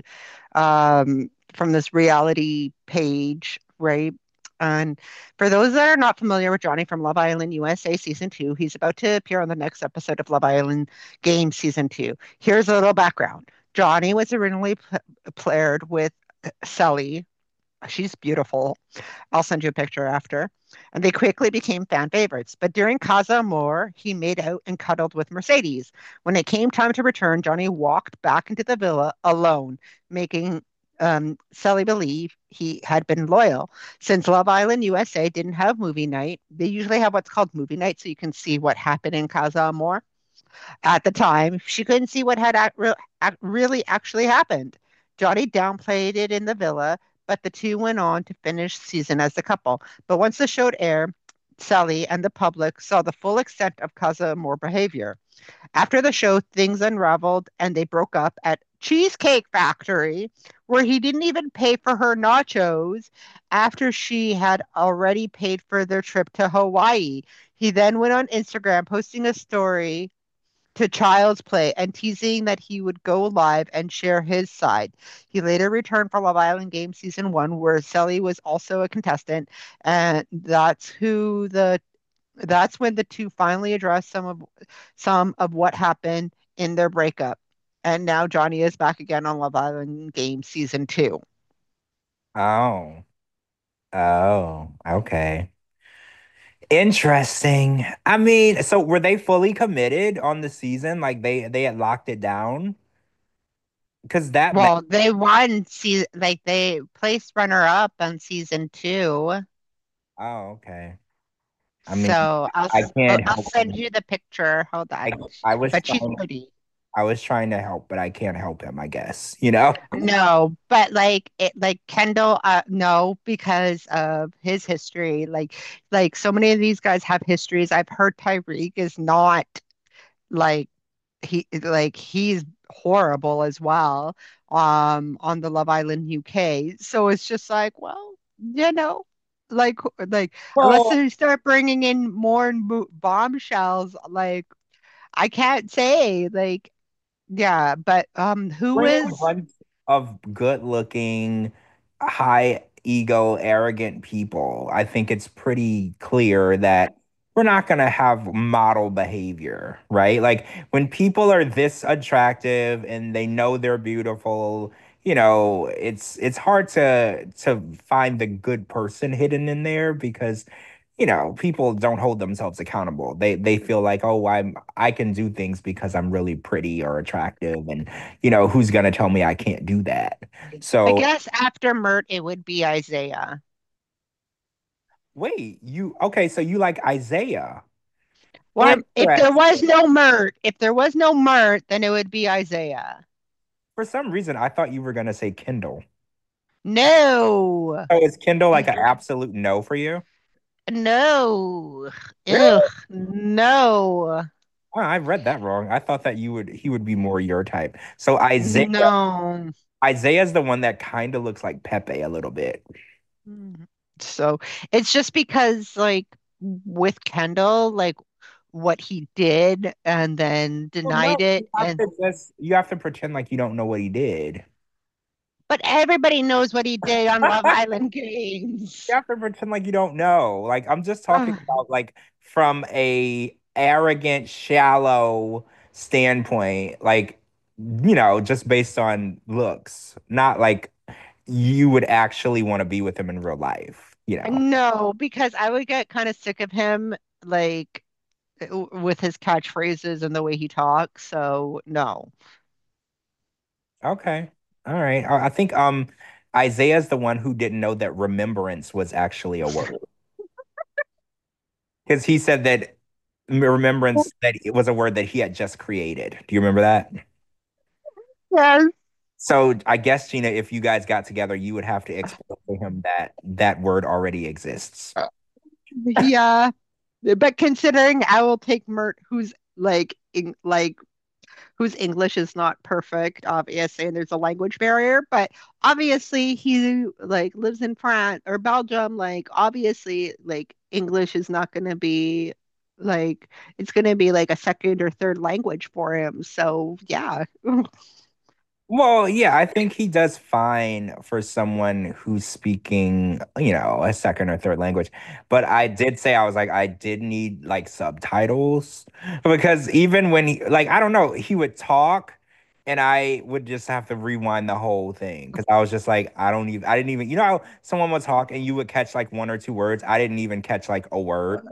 from this reality page, right? And for those that are not familiar with Johnny from Love Island USA season two, he's about to appear on the next episode of Love Island Game season two. Here's a little background. Johnny was originally paired with Sally. She's beautiful. I'll send you a picture after. And they quickly became fan favorites. But during Casa Amor, he made out and cuddled with Mercedes. When it came time to return, Johnny walked back into the villa alone, making Sully believe he had been loyal. Since Love Island USA didn't have movie night, they usually have what's called movie night, so you can see what happened in Casa Amor. At the time, she couldn't see what had really actually happened. Johnny downplayed it in the villa, but the two went on to finish season as a couple. But once the show aired, Sally and the public saw the full extent of Casamore's behavior. After the show, things unraveled and they broke up at Cheesecake Factory, where he didn't even pay for her nachos after she had already paid for their trip to Hawaii. He then went on Instagram posting a story to Child's Play and teasing that he would go live and share his side. He later returned for Love Island Game Season 1, where Sally was also a contestant, and that's when the two finally addressed some of what happened in their breakup. And now Johnny is back again on Love Island Game Season 2. Oh. Oh, okay. Interesting. I mean, so were they fully committed on the season? Like they had locked it down? Because that ma- Well, they won season, like they placed runner up on season 2. oh, okay. I mean, So I can't I'll help send you the picture. Hold I, on. I was But she's trying pretty. I was trying to help, but I can't help him, I guess, you know? No, but like Kendall, no, because of his history. Like so many of these guys have histories. I've heard Tyreek is not like he's horrible as well on the Love Island UK. So it's just like, well, you know, like like unless Well, they start bringing in more bombshells, like I can't say like yeah, but who bringing a is bunch of good-looking, high ego, arrogant people, I think it's pretty clear that we're not going to have model behavior, right? Like when people are this attractive and they know they're beautiful, it's hard to find the good person hidden in there because people don't hold themselves accountable. They feel like, oh, I can do things because I'm really pretty or attractive, and who's gonna tell me I can't do that? I So guess after Mert it would be Isaiah. wait, you okay? So you like Isaiah? Well, if there Interesting. was no Mert, if there was no Mert, then it would be Isaiah. For some reason, I thought you were gonna say Kendall. No, So is Kendall like an absolute no for you? no, ugh, Really? no, Oh, I read that wrong. I thought that he would be more your type. So no. Isaiah's the one that kind of looks like Pepe a little bit. Mm. So it's just because, like, with Kendall, like, what he did and then Well, no, denied it. And, you have to pretend like you don't know what he did. but everybody knows what he did on Love You Island Games. have to pretend like you don't know. Like I'm just talking Ah, about like from a arrogant, shallow standpoint, like just based on looks, not like you would actually want to be with him in real life. no, because I would get kind of sick of him, like, with his catchphrases and the way he talks. So, no. Okay. All right. I think Isaiah's the one who didn't know that remembrance was actually a word. Because he said that remembrance that it was a word that he had just created. Do you remember that? Yes. So I guess Gina, if you guys got together, you would have to explain to him that that word already exists. Yeah. But considering I will take Mert, who's like whose English is not perfect, obviously, and there's a language barrier, but obviously he like lives in France or Belgium, like obviously like English is not going to be Like it's going to be like a second or third language for him. So, yeah. Well, yeah, I think he does fine for someone who's speaking, a second or third language. But I did say I was like, I did need like subtitles because even when he, like, I don't know, he would talk and I would just have to rewind the whole thing because I was just like, I didn't even, how someone would talk and you would catch like one or two words. I didn't even catch like a word.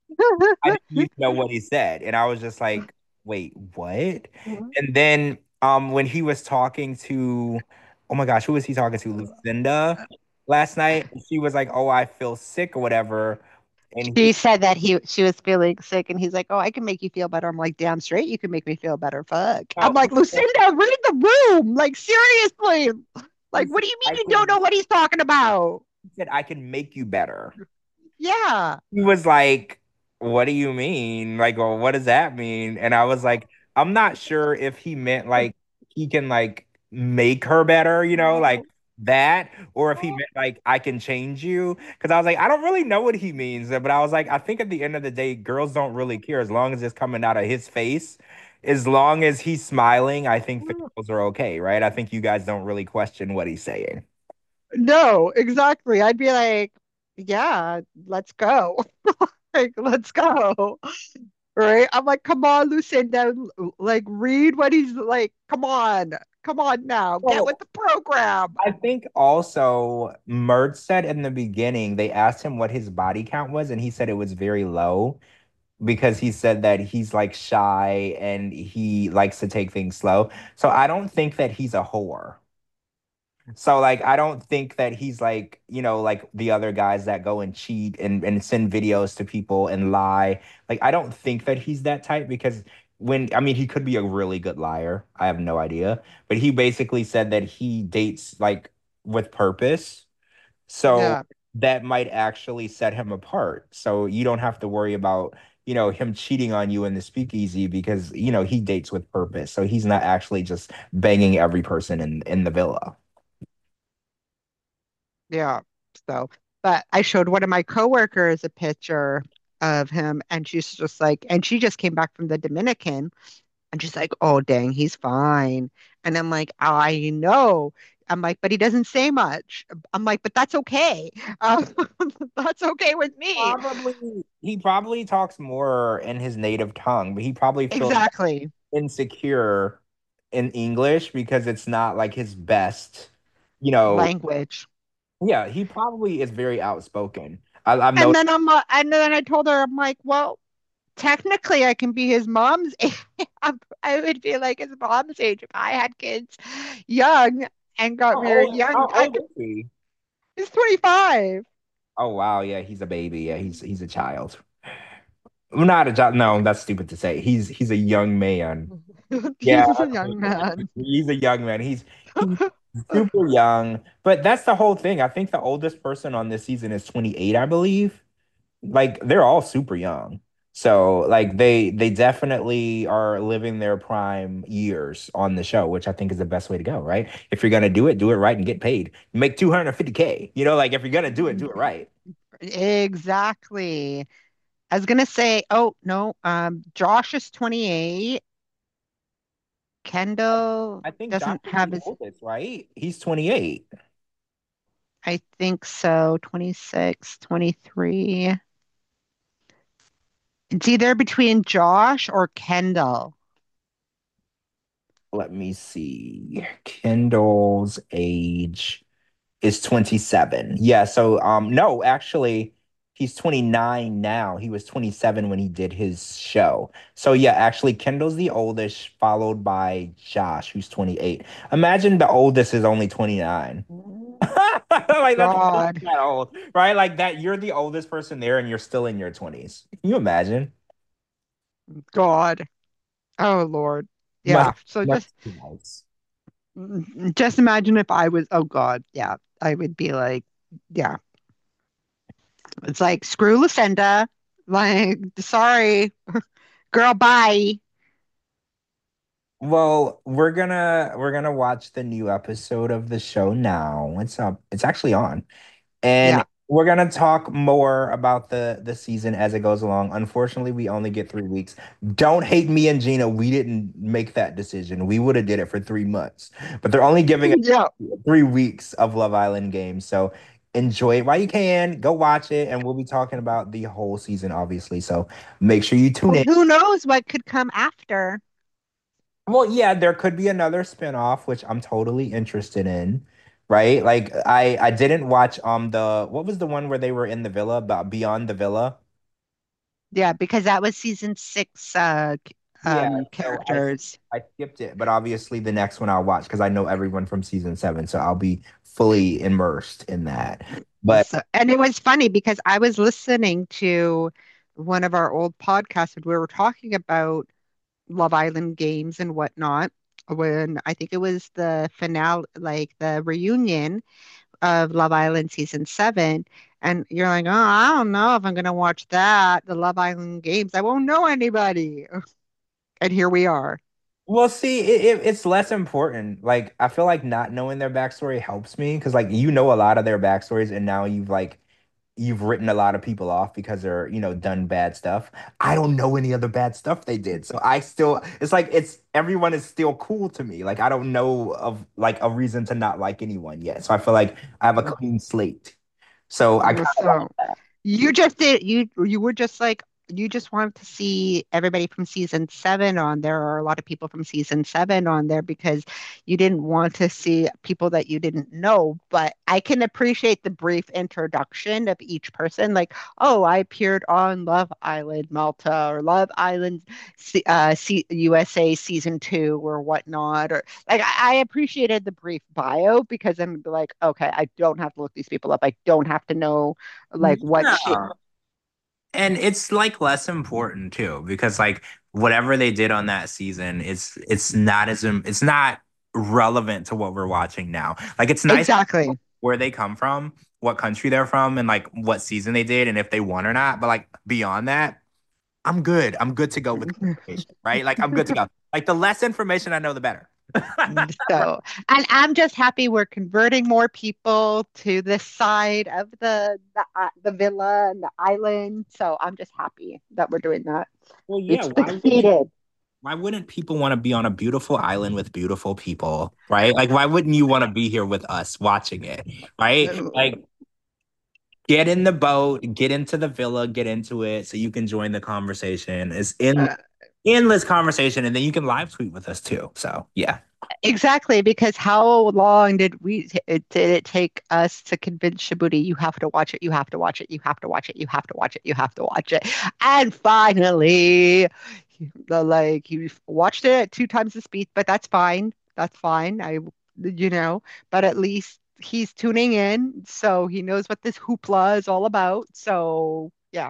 I didn't even know what he said. And I was just like, wait, what? And then when he was talking to, oh my gosh, who was he talking to? Lucinda last night. She was like, oh, I feel sick or whatever. And She he said that she was feeling sick and he's like, "Oh, I can make you feel better." I'm like, "Damn straight, you can make me feel better." Fuck. I'm no, like, "Lucinda, read the room." Like, seriously. he Like, said what do you mean I you don't know can what he's talking about? he said I can make you better. Yeah. He was like, "What do you mean? Like, well, what does that mean?" And I was like, "I'm not sure if he meant like he can like make her better, like that, or if he meant like I can change you." Because I was like, I don't really know what he means, but I was like, I think at the end of the day, girls don't really care as long as it's coming out of his face. As long as he's smiling, I think the girls are okay, right? I think you guys don't really question what he's saying. No, exactly. I'd be like, "Yeah, let's go." Like, let's go. Right? I'm like, "Come on, Lucinda, like read what he's like. Come on. Come on now. Get with Well, the program." I think also Mert said in the beginning, they asked him what his body count was, and he said it was very low because he said that he's like shy and he likes to take things slow. So I don't think that he's a whore. So like I don't think that he's like, like the other guys that go and cheat and send videos to people and lie. Like I don't think that he's that type because I mean he could be a really good liar. I have no idea. But he basically said that he dates like with purpose. So Yeah. that might actually set him apart. So you don't have to worry about, him cheating on you in the speakeasy because, he dates with purpose. So he's not actually just banging every person in the villa. Yeah. So, but I showed one of my coworkers a picture of him, and she's just like, and she just came back from the Dominican, and she's like, "Oh, dang, he's fine." And I'm like, "I know." I'm like, "But he doesn't say much." I'm like, "But that's okay. Uh, that's okay with me." He probably talks more in his native tongue, but he probably feels Exactly. insecure in English because it's not like his best, you know. Language. Yeah, he probably is very outspoken. I've And noticed. then and then I told her, I'm like, "Well, technically I can be his mom's age. I would be like his mom's age if I had kids young and got married young. How I old could, is he? he's 25. Oh wow, yeah, he's a baby. Yeah, he's a child. Well, not a child. No, that's stupid to say. He's a young man. Yeah, He's a young man. he's a young man. He's super young. But that's the whole thing. I think the oldest person on this season is 28, I believe. Like they're all super young. So like they definitely are living their prime years on the show, which I think is the best way to go, right? If you're gonna do it right and get paid. Make 250K. Like if you're gonna do it right. Exactly. I was gonna say, oh no, Josh is 28. Kendall I think Josh doesn't is have the his, oldest, right? He's 28. I think so, 26, 23. It's either between Josh or Kendall. Let me see. Kendall's age is 27. Yeah, so no, actually he's 29 now. He was 27 when he did his show. So yeah, actually Kendall's the oldest, followed by Josh, who's 28. Imagine the oldest is only 29. Like that's really God, that old, right? Like that you're the oldest person there and you're still in your 20s. Can you imagine? God. Oh Lord. Must Yeah. So must be nice. just imagine if I was, oh God, yeah, I would be like, yeah, it's like screw Lucinda. Like, sorry, girl, bye. Well, we're gonna watch the new episode of the show now. It's up. It's actually on. And Yeah. We're gonna talk more about the season as it goes along. Unfortunately, we only get 3 weeks. Don't hate me and Gina. We didn't make that decision. We would have did it for 3 months, but they're only giving us Yeah. 3 weeks of Love Island games. So enjoy it while you can. Go watch it, and we'll be talking about the whole season, obviously. So make sure you tune Well, in. who knows what could come after? Well, yeah, there could be another spinoff, which I'm totally interested in, right? Like I didn't watch the what was the one where they were in the villa, about Beyond the Villa? Yeah, because that was season six Yeah, so characters. I skipped it, but obviously the next one I'll watch because I know everyone from season 7, so I'll be fully immersed in that. But So, and it was funny because I was listening to one of our old podcasts and we were talking about Love Island games and whatnot when I think it was the finale, like the reunion of Love Island season seven. And you're like, oh, I don't know if I'm going to watch that, the Love Island games. I won't know anybody. And here we are. we'll see. It's less important. Like I feel like not knowing their backstory helps me because like you know a lot of their backstories, and now you've written a lot of people off because they're, done bad stuff. I don't know any other bad stuff they did. So I still, it's like, everyone is still cool to me. Like, I don't know of like a reason to not like anyone yet. So I feel like I have a clean slate. So I kind of like So that. you just did you were just like you just wanted to see everybody from season seven on there, or a lot of people from season seven on there because you didn't want to see people that you didn't know. But I can appreciate the brief introduction of each person, like, oh, I appeared on Love Island Malta or Love Island USA season two or whatnot, or like I appreciated the brief bio because I'm like, okay, I don't have to look these people up. I don't have to know like what shit. Yeah. And it's like less important too, because like whatever they did on that season, it's not relevant to what we're watching now. Like it's nice Exactly. where they come from, what country they're from, and like what season they did, and if they won or not. But like beyond that, I'm good. I'm good to go with the information, right? Like I'm good to go. Like the less information I know, the better. So, and I'm just happy we're converting more people to this side of the villa and the island. So I'm just happy that we're doing that. Well, yeah. It's succeeded. Why wouldn't people want to be on a beautiful island with beautiful people, right? Like, why wouldn't you want to be here with us watching it, right? Like, get in the boat, get into the villa, get into it, so you can join the conversation. It's Uh, endless conversation, and then you can live tweet with us too. So, yeah. exactly, because how long did it take us to convince Shibuti, you have to watch it, you have to watch it, you have to watch it, you have to watch it, you have to watch it. And finally, he watched it at two times the speed, but that's fine. That's fine. You know, but at least he's tuning in, so he knows what this hoopla is all about. So yeah.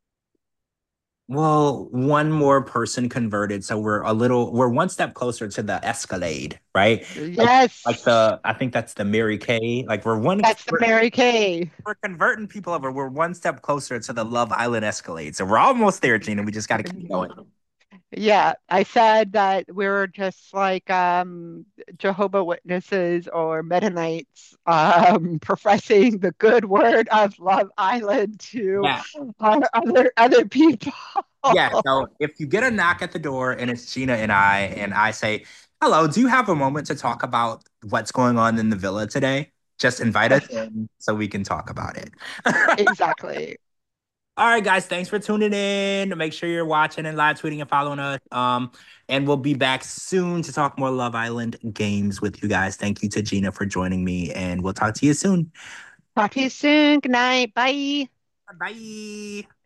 Well, one more person converted, so we're one step closer to the Escalade, right? Like Yes, I think that's the Mary Kay. Like that's the Mary Kay. we're converting people over. We're one step closer to the Love Island Escalade. So we're almost there, Gina. We just got to keep going. Yeah, I said that we were just like Jehovah Witnesses or Mennonites professing the good word of Love Island to Yeah. other people. Yeah. So if you get a knock at the door and it's Gina and I say, hello, do you have a moment to talk about what's going on in the villa today? Just invite us in so we can talk about it. Exactly. All right, guys, thanks for tuning in. Make sure you're watching and live tweeting and following us. And we'll be back soon to talk more Love Island games with you guys. Thank you to Gina for joining me, and we'll talk to you soon. Talk to you soon. Good night. Bye. Bye.